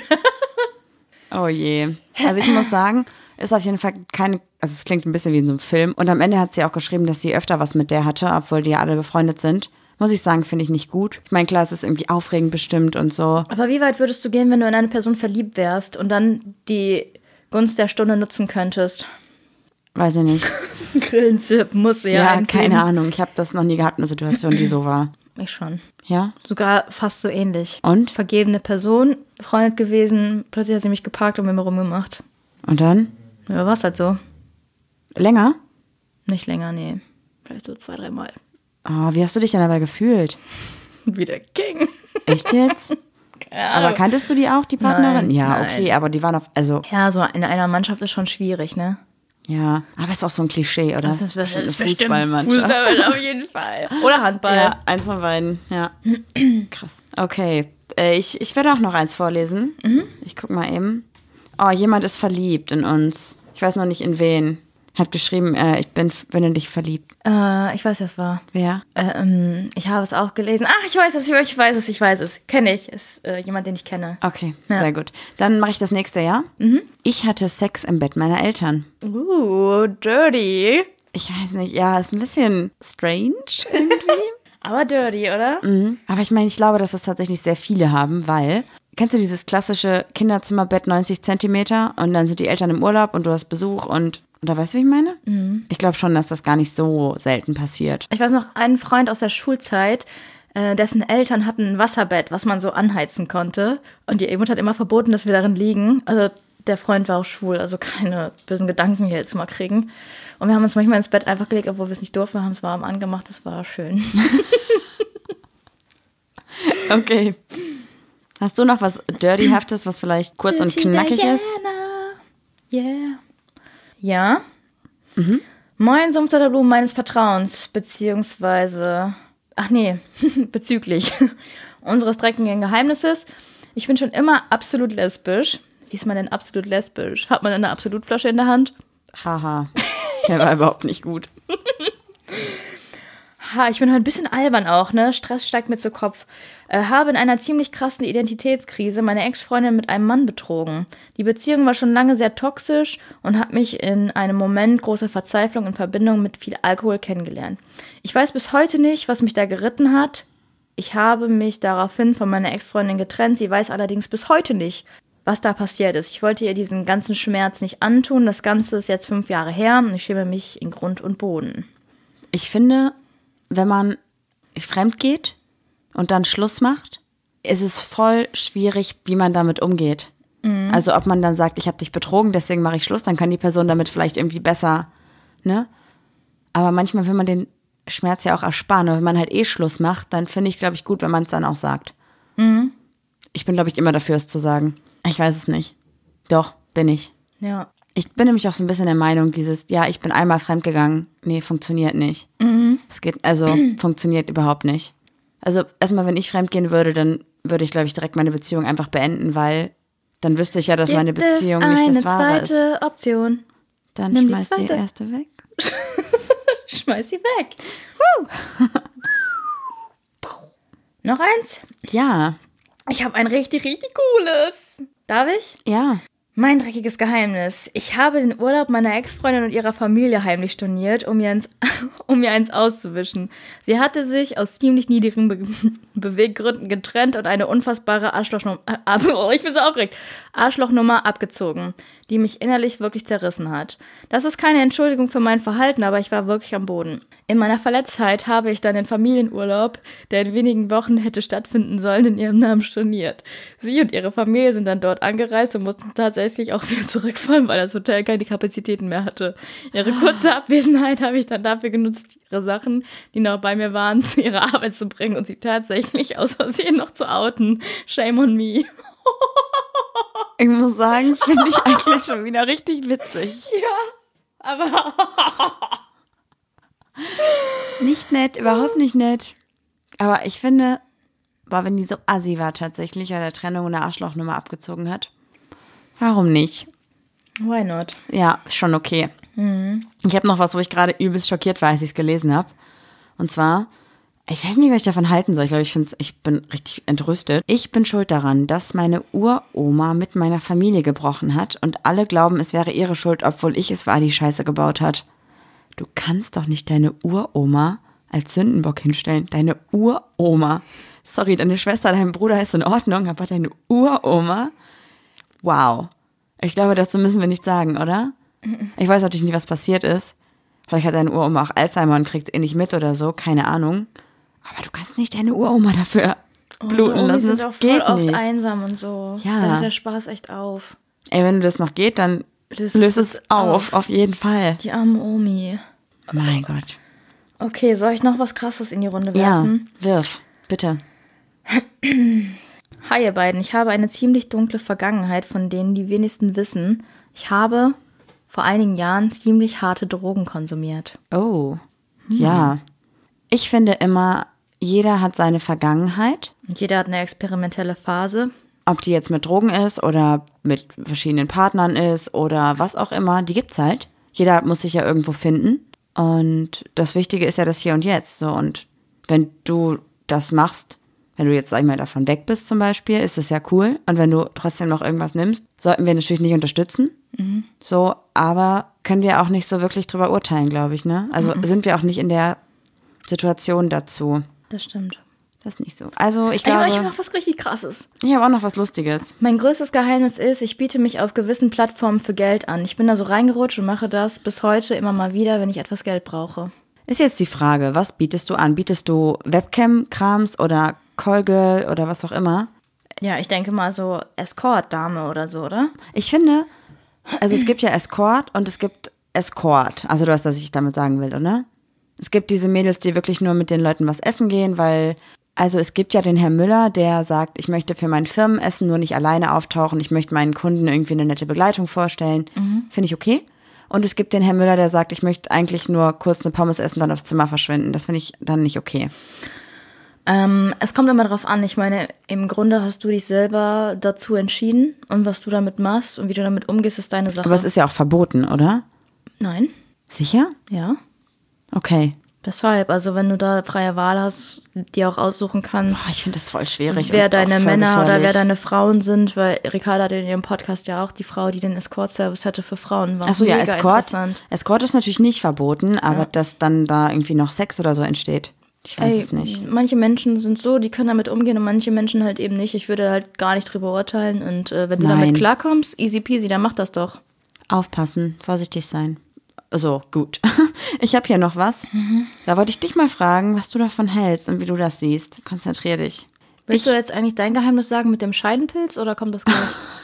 Speaker 1: Oh je. Also ich muss sagen, ist auf jeden Fall keine, also es klingt ein bisschen wie in so einem Film. Und am Ende hat sie auch geschrieben, dass sie öfter was mit der hatte, obwohl die ja alle befreundet sind. Muss ich sagen, finde ich nicht gut. Ich meine, klar, es ist irgendwie aufregend bestimmt und so.
Speaker 2: Aber wie weit würdest du gehen, wenn du in eine Person verliebt wärst und dann die Gunst der Stunde nutzen könntest?
Speaker 1: Weiß ich nicht.
Speaker 2: Grillenzip muss ja.
Speaker 1: Ja, keine Ahnung. Ich habe das noch nie gehabt, eine Situation, die so war.
Speaker 2: Ich schon.
Speaker 1: Ja?
Speaker 2: Sogar fast so ähnlich.
Speaker 1: Und?
Speaker 2: Vergebene Person, befreundet gewesen, plötzlich hat sie mich geparkt und mit mir rumgemacht.
Speaker 1: Und dann?
Speaker 2: Ja, war's halt so.
Speaker 1: Länger?
Speaker 2: Nicht länger, nee. Vielleicht so 2-3 Mal.
Speaker 1: Oh, wie hast du dich denn dabei gefühlt?
Speaker 2: Wie der King.
Speaker 1: Echt jetzt? Aber kanntest du die auch, die Partnerin?
Speaker 2: Nein,
Speaker 1: ja,
Speaker 2: nein.
Speaker 1: okay, aber die waren also
Speaker 2: Ja, so in einer Mannschaft ist schon schwierig, ne?
Speaker 1: ja, aber ist auch so ein Klischee, oder?
Speaker 2: Das ist bestimmt
Speaker 1: eine
Speaker 2: Fußball
Speaker 1: Fußballmannschaft.
Speaker 2: auf jeden Fall. Oder Handball.
Speaker 1: Ja, eins von beiden, ja. Krass. Okay, ich werde auch noch eins vorlesen. Ich guck mal eben. Oh, jemand ist verliebt in uns. Ich weiß noch nicht in wen. Hat geschrieben, ich bin in dich verliebt.
Speaker 2: Ich weiß, wer es war.
Speaker 1: Wer?
Speaker 2: Ich habe es auch gelesen. Ach, ich weiß es. Kenne ich. Ist jemand, den ich kenne.
Speaker 1: Okay,
Speaker 2: Ja.
Speaker 1: sehr gut. Dann mache ich das nächste, ja? Ich hatte Sex im Bett meiner Eltern.
Speaker 2: Dirty.
Speaker 1: Ich weiß nicht, ja, ist ein bisschen strange irgendwie.
Speaker 2: Aber dirty, oder?
Speaker 1: Aber ich meine, ich glaube, dass das tatsächlich sehr viele haben, weil, kennst du dieses klassische Kinderzimmerbett 90 Zentimeter und dann sind die Eltern im Urlaub und du hast Besuch oder weißt du, wie ich meine? Ich glaube schon, dass das gar nicht so selten passiert.
Speaker 2: Ich weiß noch, einen Freund aus der Schulzeit, dessen Eltern hatten ein Wasserbett, was man so anheizen konnte. Und die Mutter hat immer verboten, dass wir darin liegen. Also der Freund war auch schwul, also keine bösen Gedanken hier jetzt mal kriegen. Und wir haben uns manchmal ins Bett einfach gelegt, obwohl wir es nicht durften. Wir haben es warm angemacht, das war schön.
Speaker 1: Okay. Hast du noch was Dirtyhaftes, was vielleicht kurz und knackig ist?
Speaker 2: Yeah. Ja. Moin, Sumpf der Blumen meines Vertrauens, bezüglich unseres dreckigen Geheimnisses. Ich bin schon immer absolut lesbisch. Wie ist man denn absolut lesbisch? Hat man eine Absolutflasche in der Hand?
Speaker 1: Haha, der war überhaupt nicht gut.
Speaker 2: Ich bin heute ein bisschen albern auch, ne? Stress steigt mir zu Kopf. Habe in einer ziemlich krassen Identitätskrise meine Ex-Freundin mit einem Mann betrogen. Die Beziehung war schon lange sehr toxisch und hat mich in einem Moment großer Verzweiflung in Verbindung mit viel Alkohol kennengelernt. Ich weiß bis heute nicht, was mich da geritten hat. Ich habe mich daraufhin von meiner Ex-Freundin getrennt. Sie weiß allerdings bis heute nicht, was da passiert ist. Ich wollte ihr diesen ganzen Schmerz nicht antun. Das Ganze ist jetzt 5 Jahre her und ich schäme mich in Grund und Boden.
Speaker 1: Ich finde, wenn man fremd geht und dann Schluss macht, ist es voll schwierig, wie man damit umgeht. Also ob man dann sagt, ich habe dich betrogen, deswegen mache ich Schluss, dann kann die Person damit vielleicht irgendwie besser, ne? Aber manchmal will man den Schmerz ja auch ersparen. Und wenn man halt Schluss macht, dann finde ich, glaube ich, gut, wenn man es dann auch sagt. Ich bin, glaube ich, immer dafür, es zu sagen. Ich weiß es nicht. Doch, bin ich.
Speaker 2: Ja.
Speaker 1: Ich bin nämlich auch so ein bisschen der Meinung, ich bin einmal fremdgegangen. Nee, funktioniert nicht. Funktioniert überhaupt nicht. Also erstmal, wenn ich fremdgehen würde, dann würde ich, glaube ich, direkt meine Beziehung einfach beenden, weil dann wüsste ich ja, dass meine Beziehung nicht das Wahre ist.
Speaker 2: Eine zweite Option.
Speaker 1: Dann
Speaker 2: Nimm die
Speaker 1: schmeiß die
Speaker 2: zweite.
Speaker 1: erste weg.
Speaker 2: Schmeiß sie weg. Noch eins?
Speaker 1: Ja,
Speaker 2: Ich habe ein richtig, richtig cooles. Darf ich?
Speaker 1: ja.
Speaker 2: Mein dreckiges Geheimnis. Ich habe den Urlaub meiner Ex-Freundin und ihrer Familie heimlich storniert, um mir eins auszuwischen. Sie hatte sich aus ziemlich niedrigen Beweggründen getrennt und eine unfassbare Arschlochnummer abgezogen, die mich innerlich wirklich zerrissen hat. Das ist keine Entschuldigung für mein Verhalten, aber ich war wirklich am Boden. In meiner Verletztheit habe ich dann den Familienurlaub, der in wenigen Wochen hätte stattfinden sollen, in ihrem Namen storniert. Sie und ihre Familie sind dann dort angereist und mussten tatsächlich auch wieder zurückfahren, weil das Hotel keine Kapazitäten mehr hatte. Ihre kurze Abwesenheit habe ich dann dafür genutzt, ihre Sachen, die noch bei mir waren, zu ihrer Arbeit zu bringen und sie tatsächlich aus Versehen noch zu outen. Shame on me.
Speaker 1: Ich muss sagen, finde ich eigentlich schon wieder richtig witzig.
Speaker 2: Ja, aber
Speaker 1: Nicht nett, überhaupt nicht nett. Aber ich finde, wenn die so assi war tatsächlich, an der Trennung eine Arschlochnummer abgezogen hat, warum nicht?
Speaker 2: why not?
Speaker 1: Ja, schon okay. Ich habe noch was, wo ich gerade übelst schockiert war, als ich es gelesen habe. Und zwar, ich weiß nicht, was ich davon halten soll. Ich bin richtig entrüstet. Ich bin schuld daran, dass meine Uroma mit meiner Familie gebrochen hat und alle glauben, es wäre ihre Schuld, obwohl ich es war, die Scheiße gebaut hat. Du kannst doch nicht deine Uroma als Sündenbock hinstellen. Deine Uroma. Sorry, deine Schwester, dein Bruder ist in Ordnung, aber deine Uroma? Wow. Ich glaube, dazu müssen wir nichts sagen, oder? Ich weiß natürlich nicht, was passiert ist. Vielleicht hat deine Uroma auch Alzheimer und kriegt es nicht mit oder so, keine Ahnung. Aber du kannst nicht deine Uroma dafür bluten
Speaker 2: so
Speaker 1: lassen,
Speaker 2: sind
Speaker 1: das
Speaker 2: auch voll
Speaker 1: geht
Speaker 2: oft
Speaker 1: nicht.
Speaker 2: einsam und so.
Speaker 1: Ja.
Speaker 2: Da hört der Spaß echt auf.
Speaker 1: Ey, wenn das noch geht, dann löse es auf jeden Fall.
Speaker 2: Die arme Omi.
Speaker 1: Mein Gott.
Speaker 2: Okay, soll ich noch was Krasses in die Runde
Speaker 1: Ja,
Speaker 2: werfen?
Speaker 1: wirf, bitte.
Speaker 2: Hi ihr beiden, ich habe eine ziemlich dunkle Vergangenheit, von denen die wenigsten wissen. Ich habe vor einigen Jahren ziemlich harte Drogen konsumiert.
Speaker 1: Oh, ja. Ich finde immer, jeder hat seine Vergangenheit.
Speaker 2: Und jeder hat eine experimentelle Phase.
Speaker 1: Ob die jetzt mit Drogen ist oder mit verschiedenen Partnern ist oder was auch immer, die gibt's halt. Jeder muss sich ja irgendwo finden. Und das Wichtige ist ja das Hier und Jetzt. So. Und wenn du das machst, wenn du jetzt, sag ich mal, davon weg bist zum Beispiel, ist es ja cool. Und wenn du trotzdem noch irgendwas nimmst, sollten wir natürlich nicht unterstützen. So, aber können wir auch nicht so wirklich drüber urteilen, glaube ich, ne? Also sind wir auch nicht in der Situation dazu.
Speaker 2: Das stimmt.
Speaker 1: Das ist nicht so. Also ich
Speaker 2: Ich habe
Speaker 1: glaube,
Speaker 2: noch was richtig Krasses.
Speaker 1: ich habe auch noch was Lustiges.
Speaker 2: Mein größtes Geheimnis ist, ich biete mich auf gewissen Plattformen für Geld an. Ich bin da so reingerutscht und mache das bis heute immer mal wieder, wenn ich etwas Geld brauche.
Speaker 1: Ist jetzt die Frage, was bietest du an? Bietest du Webcam-Krams oder Callgirl oder was auch immer?
Speaker 2: Ja, ich denke mal so Escort-Dame oder so, oder?
Speaker 1: Ich finde, also es gibt ja Escort und es gibt Escort. Also du weißt, was ich damit sagen will, oder? Es gibt diese Mädels, die wirklich nur mit den Leuten was essen gehen, weil, also es gibt ja den Herrn Müller, der sagt, ich möchte für mein Firmenessen nur nicht alleine auftauchen, ich möchte meinen Kunden irgendwie eine nette Begleitung vorstellen. Finde ich okay. Und es gibt den Herrn Müller, der sagt, ich möchte eigentlich nur kurz eine Pommes essen, dann aufs Zimmer verschwinden. Das finde ich dann nicht okay.
Speaker 2: Es kommt immer drauf an. Ich meine, im Grunde hast du dich selber dazu entschieden und was du damit machst und wie du damit umgehst, ist deine Sache.
Speaker 1: Aber es ist ja auch verboten, oder?
Speaker 2: Nein,
Speaker 1: Sicher?
Speaker 2: ja.
Speaker 1: Okay.
Speaker 2: Deshalb, also wenn du da freie Wahl hast, dir auch aussuchen kannst,
Speaker 1: Boah, ich finde das voll schwierig.
Speaker 2: wer
Speaker 1: und
Speaker 2: deine
Speaker 1: auch voll
Speaker 2: Männer oder
Speaker 1: gefährlich.
Speaker 2: wer deine Frauen sind, weil Ricarda hat in ihrem Podcast ja auch die Frau, die den Escort-Service hatte für Frauen, war
Speaker 1: Achso, ja,
Speaker 2: mega interessant.
Speaker 1: Escort ist natürlich nicht verboten, aber dass dann da irgendwie noch Sex oder so entsteht. Ich weiß es nicht.
Speaker 2: Manche Menschen sind so, die können damit umgehen und manche Menschen halt eben nicht. Ich würde halt gar nicht drüber urteilen und wenn du
Speaker 1: Nein.
Speaker 2: damit klarkommst, easy peasy, dann mach das doch.
Speaker 1: Aufpassen, vorsichtig sein. So, gut. Ich habe hier noch was. Da wollte ich dich mal fragen, was du davon hältst und wie du das siehst. Konzentrier dich.
Speaker 2: Willst du jetzt eigentlich dein Geheimnis sagen mit dem Scheidenpilz oder kommt das gleich?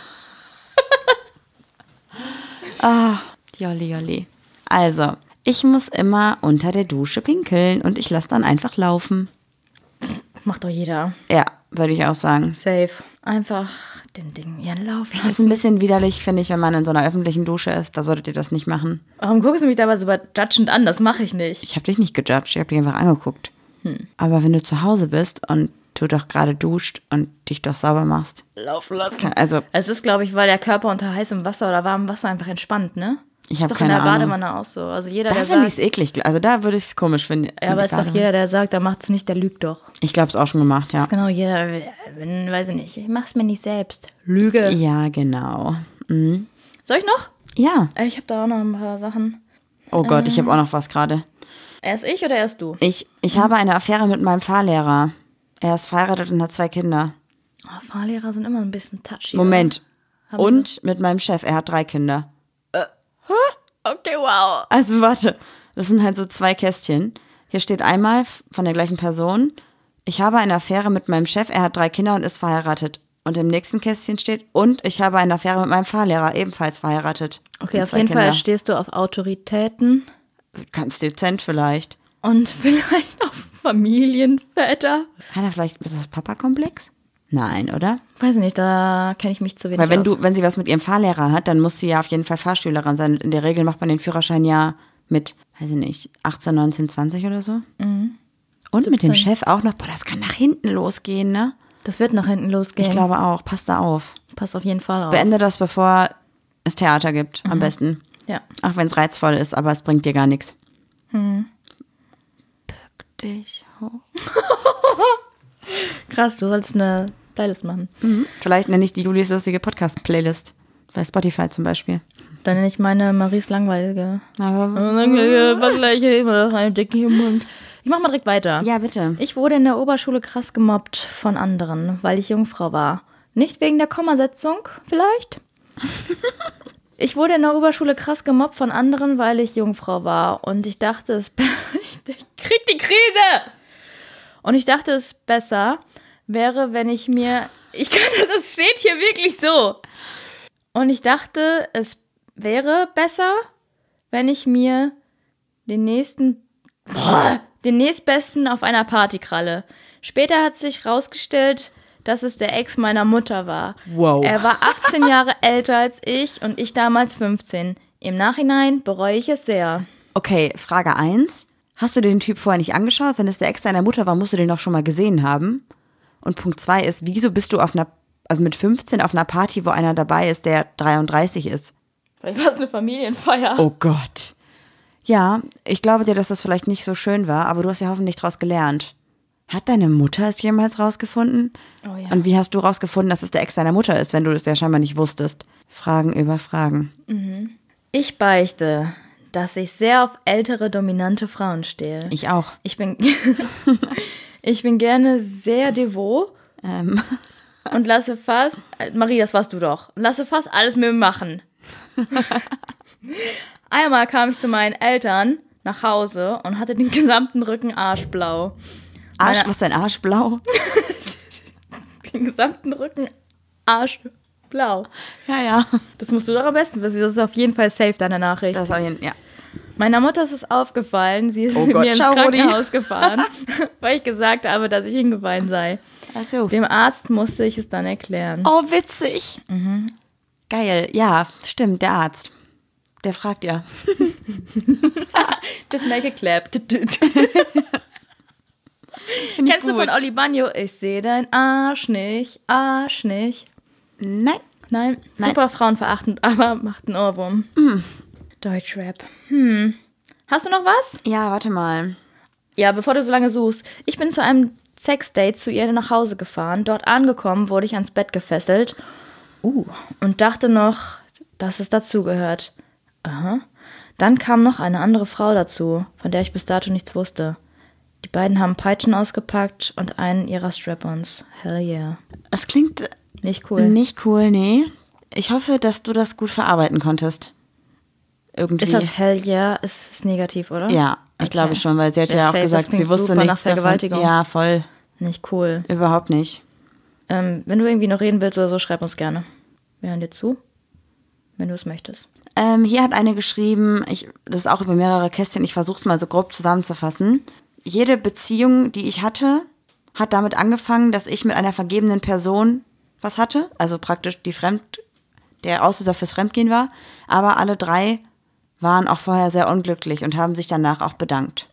Speaker 1: Jolli, jolli. Also, ich muss immer unter der Dusche pinkeln und ich lasse dann einfach laufen.
Speaker 2: Macht doch jeder.
Speaker 1: Ja, würde ich auch sagen.
Speaker 2: Safe. Einfach den Ding ihren Lauf
Speaker 1: Das ist ein
Speaker 2: lassen.
Speaker 1: bisschen widerlich, finde ich, wenn man in so einer öffentlichen Dusche ist. Da solltet ihr das nicht machen.
Speaker 2: Warum guckst du mich dabei so judgend an? Das mache ich nicht.
Speaker 1: Ich habe dich nicht gejudged, ich habe dich einfach angeguckt. Aber wenn du zu Hause bist und du doch gerade duscht und dich doch sauber machst.
Speaker 2: Laufen lassen.
Speaker 1: Also,
Speaker 2: Es ist, glaube ich, weil der Körper unter heißem Wasser oder warmem Wasser einfach entspannt, ne?
Speaker 1: Ich
Speaker 2: ist
Speaker 1: hab
Speaker 2: doch
Speaker 1: keine
Speaker 2: in der
Speaker 1: Ahnung.
Speaker 2: Badewanne auch so. Also jeder,
Speaker 1: da
Speaker 2: der
Speaker 1: finde ich
Speaker 2: sagt,
Speaker 1: es eklig. Also da würde ich es komisch finden.
Speaker 2: ja, aber ist doch jeder, der sagt, der macht es nicht, der lügt doch.
Speaker 1: Ich glaube es auch schon gemacht, ja.
Speaker 2: Genau, jeder, weiß ich nicht, ich mach's mir nicht selbst. Lüge.
Speaker 1: Ja, genau. Mhm.
Speaker 2: Soll ich noch?
Speaker 1: Ja.
Speaker 2: Ich habe da auch noch ein paar Sachen.
Speaker 1: Oh Gott, ich habe auch noch was gerade.
Speaker 2: Erst ich oder erst du?
Speaker 1: Ich habe eine Affäre mit meinem Fahrlehrer. Er ist verheiratet und hat 2 Kinder.
Speaker 2: Oh, Fahrlehrer sind immer ein bisschen touchy.
Speaker 1: Moment. Und mit meinem Chef, er hat 3 Kinder.
Speaker 2: Okay, wow.
Speaker 1: Also warte, das sind halt so 2 Kästchen. Hier steht einmal von der gleichen Person, ich habe eine Affäre mit meinem Chef, er hat 3 Kinder und ist verheiratet. Und im nächsten Kästchen steht, und ich habe eine Affäre mit meinem Fahrlehrer, ebenfalls verheiratet.
Speaker 2: Okay,
Speaker 1: Und
Speaker 2: auf
Speaker 1: 2
Speaker 2: jeden
Speaker 1: Kinder.
Speaker 2: Fall stehst du auf Autoritäten
Speaker 1: Ganz dezent vielleicht.
Speaker 2: und vielleicht auf Familienväter.
Speaker 1: Kann er vielleicht, ist das Papa-Komplex? Nein, oder?
Speaker 2: Weiß ich nicht, da kenne ich mich zu wenig
Speaker 1: Weil
Speaker 2: aus.
Speaker 1: wenn sie was mit ihrem Fahrlehrer hat, dann muss sie ja auf jeden Fall Fahrschülerin sein. In der Regel macht man den Führerschein ja mit, weiß ich nicht, 18, 19, 20 oder so. Und mit dem
Speaker 2: 17.
Speaker 1: Chef auch noch. Boah, das kann nach hinten losgehen, ne?
Speaker 2: Das wird nach hinten losgehen.
Speaker 1: Ich glaube auch. Passt da auf.
Speaker 2: Pass auf jeden Fall auf.
Speaker 1: Beende das, bevor es Theater gibt, am besten.
Speaker 2: Ja.
Speaker 1: Auch wenn es reizvoll ist, aber es bringt dir gar nichts. Bück dich hoch.
Speaker 2: Krass, du sollst eine Playlist machen.
Speaker 1: Vielleicht nenne ich die Julis lustige Podcast-Playlist. Bei Spotify zum Beispiel.
Speaker 2: Dann nenne ich meine Maries langweilige.
Speaker 1: Aber,
Speaker 2: Was gleiche, immer noch eine Dicke im Mund. Ich mach mal direkt weiter.
Speaker 1: ja, bitte.
Speaker 2: Ich wurde in der Oberschule krass gemobbt von anderen, weil ich Jungfrau war. Nicht wegen der Kommasetzung, vielleicht? Ich wurde in der Oberschule krass gemobbt von anderen, weil ich Jungfrau war. Und ich dachte, ich krieg die Krise! Und ich dachte, es besser wäre, wenn ich mir... es steht hier wirklich so. Und ich dachte, es wäre besser, wenn ich mir den nächstbesten auf einer Party kralle. Später hat sich rausgestellt, dass es der Ex meiner Mutter war.
Speaker 1: Wow.
Speaker 2: Er war 18 Jahre älter als ich und ich damals 15. Im Nachhinein bereue ich es sehr.
Speaker 1: Okay, Frage 1. Hast du den Typ vorher nicht angeschaut? Wenn es der Ex deiner Mutter war, musst du den doch schon mal gesehen haben. Und Punkt 2 ist, wieso bist du mit 15 auf einer Party, wo einer dabei ist, der 33 ist?
Speaker 2: Vielleicht war es eine Familienfeier.
Speaker 1: Oh Gott. Ja, ich glaube dir, dass das vielleicht nicht so schön war, aber du hast ja hoffentlich daraus gelernt. Hat deine Mutter es jemals rausgefunden?
Speaker 2: Oh ja.
Speaker 1: Und wie hast du rausgefunden, dass es der Ex deiner Mutter ist, wenn du es ja scheinbar nicht wusstest? Fragen über Fragen.
Speaker 2: Ich beichte, dass ich sehr auf ältere, dominante Frauen stehe.
Speaker 1: Ich auch.
Speaker 2: Ich bin gerne sehr devot und lasse fast, Marie, das warst du doch, lasse fast alles mit mir machen. Einmal kam ich zu meinen Eltern nach Hause und hatte den gesamten Rücken arschblau.
Speaker 1: Was ist dein Arschblau?
Speaker 2: Den gesamten Rücken arschblau.
Speaker 1: Ja.
Speaker 2: Das musst du doch am besten wissen. Das ist auf jeden Fall safe, deine Nachricht.
Speaker 1: Das ist auf jeden Fall, ja.
Speaker 2: Meiner Mutter ist es aufgefallen. Sie ist
Speaker 1: Oh
Speaker 2: mit
Speaker 1: Gott,
Speaker 2: mir ins
Speaker 1: ciao, Rudi.
Speaker 2: Krankenhaus gefahren, weil ich gesagt habe, dass ich hingefallen sei.
Speaker 1: Ach so.
Speaker 2: Dem Arzt musste ich es dann erklären.
Speaker 1: Oh, witzig. Geil, ja, stimmt, der Arzt. Der fragt ja.
Speaker 2: Just make a clap.
Speaker 1: Find ich
Speaker 2: Kennst du
Speaker 1: gut.
Speaker 2: von Oli Bagno? Ich sehe dein Arsch nicht, Arsch nicht.
Speaker 1: Nein.
Speaker 2: Nein, super frauenverachtend, aber macht einen Ohrwurm. Deutschrap. Hast du noch was?
Speaker 1: Ja, warte mal.
Speaker 2: Ja, bevor du so lange suchst. Ich bin zu einem Sexdate zu ihr nach Hause gefahren. Dort angekommen wurde ich ans Bett gefesselt. Und dachte noch, dass es dazugehört. Aha. Dann kam noch eine andere Frau dazu, von der ich bis dato nichts wusste. Die beiden haben Peitschen ausgepackt und einen ihrer Strap-ons. Hell yeah.
Speaker 1: Das klingt
Speaker 2: Nicht cool.
Speaker 1: nicht cool, nee. Ich hoffe, dass du das gut verarbeiten konntest. Irgendwie.
Speaker 2: Ist das Hell yeah? Ist es negativ, oder?
Speaker 1: Ja, ich
Speaker 2: Okay.
Speaker 1: glaube schon, weil sie hat
Speaker 2: Ja,
Speaker 1: ja auch
Speaker 2: safe, das
Speaker 1: gesagt, sie
Speaker 2: klingt
Speaker 1: wusste
Speaker 2: super
Speaker 1: nichts
Speaker 2: nach Vergewaltigung.
Speaker 1: davon. Ja, voll.
Speaker 2: Nicht cool.
Speaker 1: Überhaupt nicht.
Speaker 2: Wenn du irgendwie noch reden willst oder so, schreib uns gerne. Wir hören dir zu, wenn du es möchtest.
Speaker 1: Hier hat eine geschrieben, das ist auch über mehrere Kästchen, ich versuche es mal so grob zusammenzufassen. Jede Beziehung, die ich hatte, hat damit angefangen, dass ich mit einer vergebenen Person was hatte. Also praktisch der Auslöser fürs Fremdgehen war. Aber alle 3 waren auch vorher sehr unglücklich und haben sich danach auch bedankt.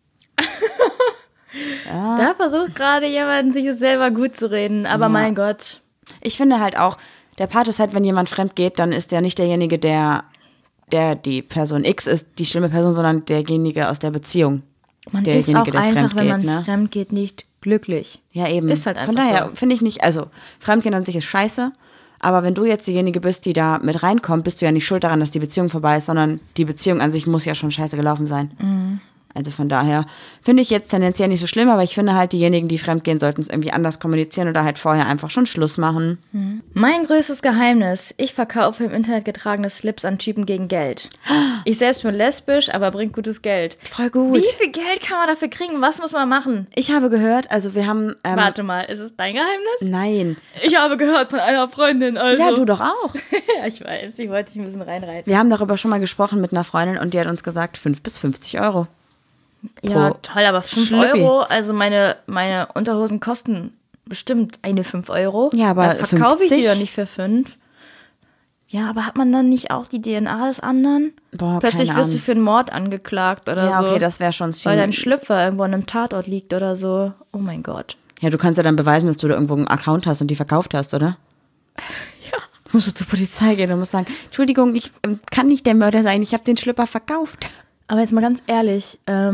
Speaker 2: Da versucht gerade jemand, sich es selber gut zu reden. Aber mein Gott.
Speaker 1: Ich finde halt auch, der Part ist halt, wenn jemand fremd geht, dann ist der nicht derjenige, der die Person X ist, die schlimme Person, sondern derjenige aus der Beziehung.
Speaker 2: Man
Speaker 1: Derjenige,
Speaker 2: ist auch
Speaker 1: der
Speaker 2: einfach,
Speaker 1: fremd
Speaker 2: wenn man
Speaker 1: geht, ne?
Speaker 2: fremd geht, nicht glücklich.
Speaker 1: Ja, eben.
Speaker 2: Ist halt einfach
Speaker 1: Von daher
Speaker 2: so.
Speaker 1: finde ich nicht, also Fremdgehen an sich ist scheiße, aber wenn du jetzt diejenige bist, die da mit reinkommt, bist du ja nicht schuld daran, dass die Beziehung vorbei ist, sondern die Beziehung an sich muss ja schon scheiße gelaufen sein.
Speaker 2: Mhm.
Speaker 1: Also von daher finde ich jetzt tendenziell nicht so schlimm, aber ich finde halt, diejenigen, die fremdgehen, sollten es irgendwie anders kommunizieren oder halt vorher einfach schon Schluss machen.
Speaker 2: Mein größtes Geheimnis. Ich verkaufe im Internet getragene Slips an Typen gegen Geld. Ich selbst bin lesbisch, aber bringt gutes Geld.
Speaker 1: Voll gut.
Speaker 2: Wie viel Geld kann man dafür kriegen? Was muss man machen?
Speaker 1: Ich habe gehört, also wir haben...
Speaker 2: Warte mal, ist es dein Geheimnis?
Speaker 1: Nein.
Speaker 2: Ich habe gehört von einer Freundin, also.
Speaker 1: Ja, du doch auch.
Speaker 2: Ja, ich weiß, ich wollte dich ein bisschen reinreiten.
Speaker 1: Wir haben darüber schon mal gesprochen mit einer Freundin und die hat uns gesagt, 5 bis 50 Euro.
Speaker 2: Ja, toll, aber 5
Speaker 1: Schlüppi.
Speaker 2: Euro, also meine Unterhosen kosten bestimmt eine 5 Euro.
Speaker 1: Ja, aber
Speaker 2: Dann verkaufe ich
Speaker 1: 50?
Speaker 2: die doch nicht für 5. Ja, aber hat man dann nicht auch die DNA des anderen?
Speaker 1: Boah,
Speaker 2: Plötzlich
Speaker 1: keine
Speaker 2: wirst du
Speaker 1: Ahnung.
Speaker 2: für einen Mord angeklagt oder
Speaker 1: Ja,
Speaker 2: so.
Speaker 1: okay, das wäre schon
Speaker 2: Weil dein
Speaker 1: ziemlich...
Speaker 2: Schlüpfer irgendwo an einem Tatort liegt oder so. Oh mein Gott.
Speaker 1: Ja, du kannst ja dann beweisen, dass du da irgendwo einen Account hast und die verkauft hast, oder?
Speaker 2: Ja.
Speaker 1: Musst du zur Polizei gehen und musst sagen, Entschuldigung, ich kann nicht der Mörder sein, ich habe den Schlüpper verkauft.
Speaker 2: Aber jetzt mal ganz ehrlich,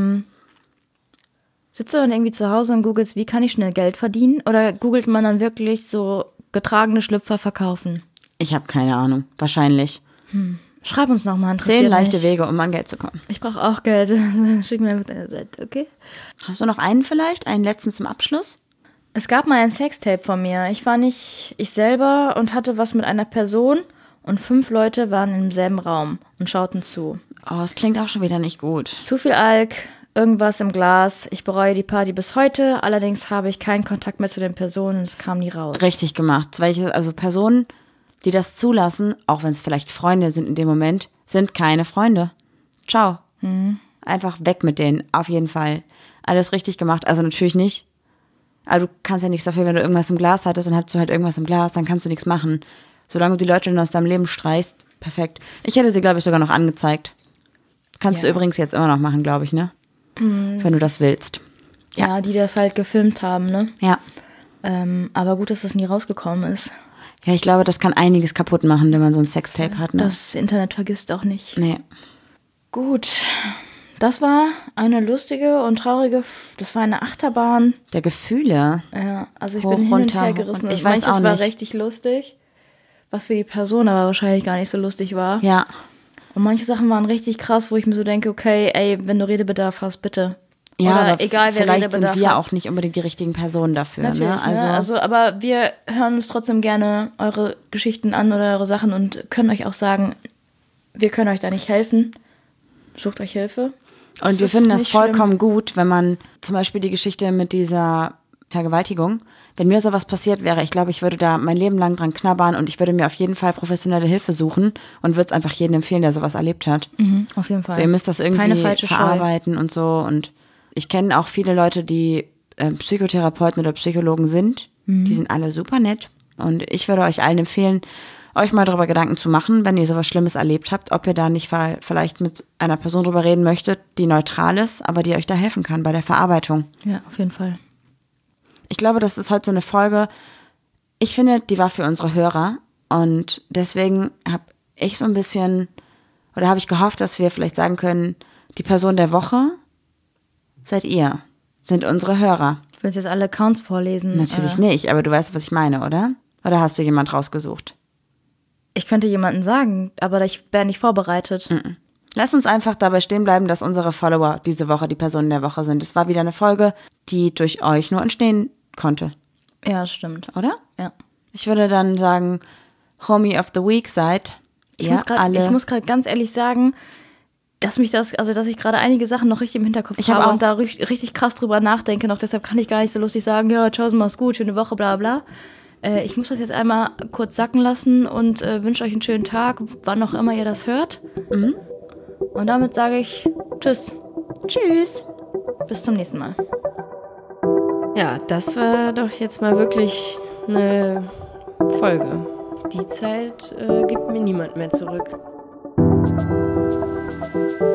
Speaker 2: sitzt du dann irgendwie zu Hause und googelst, wie kann ich schnell Geld verdienen? Oder googelt man dann wirklich so getragene Schlüpfer verkaufen?
Speaker 1: Ich habe keine Ahnung, wahrscheinlich.
Speaker 2: Schreib uns nochmal, interessiert
Speaker 1: 10 leichte
Speaker 2: mich.
Speaker 1: Wege, um an Geld zu kommen.
Speaker 2: Ich brauche auch Geld. Schick mir einfach deine Seite, okay?
Speaker 1: Hast du noch einen vielleicht? Einen letzten zum Abschluss?
Speaker 2: Es gab mal ein Sextape von mir. Ich war nicht ich selber und hatte was mit einer Person und 5 Leute waren im selben Raum und schauten zu.
Speaker 1: Oh, es klingt auch schon wieder nicht gut.
Speaker 2: Zu viel Alk, irgendwas im Glas. Ich bereue die Party bis heute. Allerdings habe ich keinen Kontakt mehr zu den Personen und es kam nie raus.
Speaker 1: Richtig gemacht. Also Personen, die das zulassen, auch wenn es vielleicht Freunde sind in dem Moment, sind keine Freunde. Ciao. Einfach weg mit denen, auf jeden Fall. Alles richtig gemacht. Also natürlich nicht Aber du kannst ja nichts dafür, wenn du irgendwas im Glas hattest, dann hattest du halt irgendwas im Glas, dann kannst du nichts machen. Solange du die Leute dann aus deinem Leben streichst, perfekt. Ich hätte sie, glaube ich, sogar noch angezeigt. Kannst du übrigens jetzt immer noch machen, glaube ich, ne? Wenn du das willst.
Speaker 2: Ja, die das halt gefilmt haben, ne?
Speaker 1: Ja.
Speaker 2: Aber gut, dass das nie rausgekommen ist.
Speaker 1: Ja, ich glaube, das kann einiges kaputt machen, wenn man so ein Sextape hat, ne?
Speaker 2: Das Internet vergisst auch nicht.
Speaker 1: Nee.
Speaker 2: Gut, das war eine lustige und traurige, das war eine Achterbahn.
Speaker 1: Der Gefühle.
Speaker 2: Ja, also ich
Speaker 1: Hoch,
Speaker 2: bin hin
Speaker 1: runter,
Speaker 2: und her
Speaker 1: hoch,
Speaker 2: gerissen.
Speaker 1: runter. Ich
Speaker 2: Und
Speaker 1: weiß
Speaker 2: manches
Speaker 1: auch
Speaker 2: war
Speaker 1: nicht.
Speaker 2: richtig lustig, was für die Person aber wahrscheinlich gar nicht so lustig war.
Speaker 1: Ja.
Speaker 2: Und manche Sachen waren richtig krass, wo ich mir so denke, okay, ey, wenn du Redebedarf hast, bitte.
Speaker 1: Ja,
Speaker 2: oder
Speaker 1: aber
Speaker 2: egal, wer
Speaker 1: vielleicht sind
Speaker 2: Redebedarf
Speaker 1: wir
Speaker 2: hat.
Speaker 1: auch nicht unbedingt die richtigen Personen dafür.
Speaker 2: Natürlich,
Speaker 1: Ne?
Speaker 2: also, aber wir hören uns trotzdem gerne eure Geschichten an oder eure Sachen und können euch auch sagen, wir können euch da nicht helfen. Sucht euch Hilfe.
Speaker 1: Und wir finden das vollkommen gut, wenn man zum Beispiel die Geschichte mit dieser Vergewaltigung, wenn mir sowas passiert wäre, ich glaube, ich würde da mein Leben lang dran knabbern und ich würde mir auf jeden Fall professionelle Hilfe suchen und würde es einfach jedem empfehlen, der sowas erlebt hat.
Speaker 2: Mhm, auf jeden Fall.
Speaker 1: So, ihr müsst das irgendwie
Speaker 2: Keine falsche
Speaker 1: verarbeiten und so. Und ich kenne auch viele Leute, die Psychotherapeuten oder Psychologen sind. Die sind alle super nett. Und ich würde euch allen empfehlen, euch mal darüber Gedanken zu machen, wenn ihr sowas Schlimmes erlebt habt, ob ihr da nicht vielleicht mit einer Person drüber reden möchtet, die neutral ist, aber die euch da helfen kann bei der Verarbeitung.
Speaker 2: Ja, auf jeden Fall.
Speaker 1: Ich glaube, das ist heute so eine Folge, ich finde, die war für unsere Hörer und deswegen habe ich so ein bisschen, oder habe ich gehofft, dass wir vielleicht sagen können, die Person der Woche seid ihr, sind unsere Hörer.
Speaker 2: Willst du jetzt alle Accounts vorlesen?
Speaker 1: Natürlich nicht, aber du weißt, was ich meine, oder? Oder hast du jemand rausgesucht?
Speaker 2: Ich könnte jemanden sagen, aber ich wäre nicht vorbereitet.
Speaker 1: Lass uns einfach dabei stehen bleiben, dass unsere Follower diese Woche die Personen der Woche sind. Es war wieder eine Folge, die durch euch nur entstehen konnte.
Speaker 2: Ja, das stimmt.
Speaker 1: Oder?
Speaker 2: Ja.
Speaker 1: Ich würde dann sagen, Homie of the Week seid
Speaker 2: Ich
Speaker 1: ihr
Speaker 2: muss
Speaker 1: alle.
Speaker 2: gerade ganz ehrlich sagen, dass ich gerade einige Sachen noch richtig im Hinterkopf
Speaker 1: Ich hab
Speaker 2: habe
Speaker 1: auch.
Speaker 2: und da richtig krass drüber nachdenke noch. Deshalb kann ich gar nicht so lustig sagen, ja, ciao, mach's gut, schöne Woche, bla bla. Ich muss das jetzt einmal kurz sacken lassen und wünsche euch einen schönen Tag, wann auch immer ihr das hört. Und damit sage ich Tschüss.
Speaker 1: Tschüss.
Speaker 2: Bis zum nächsten Mal.
Speaker 3: Ja, das war doch jetzt mal wirklich eine Folge. Die Zeit gibt mir niemand mehr zurück.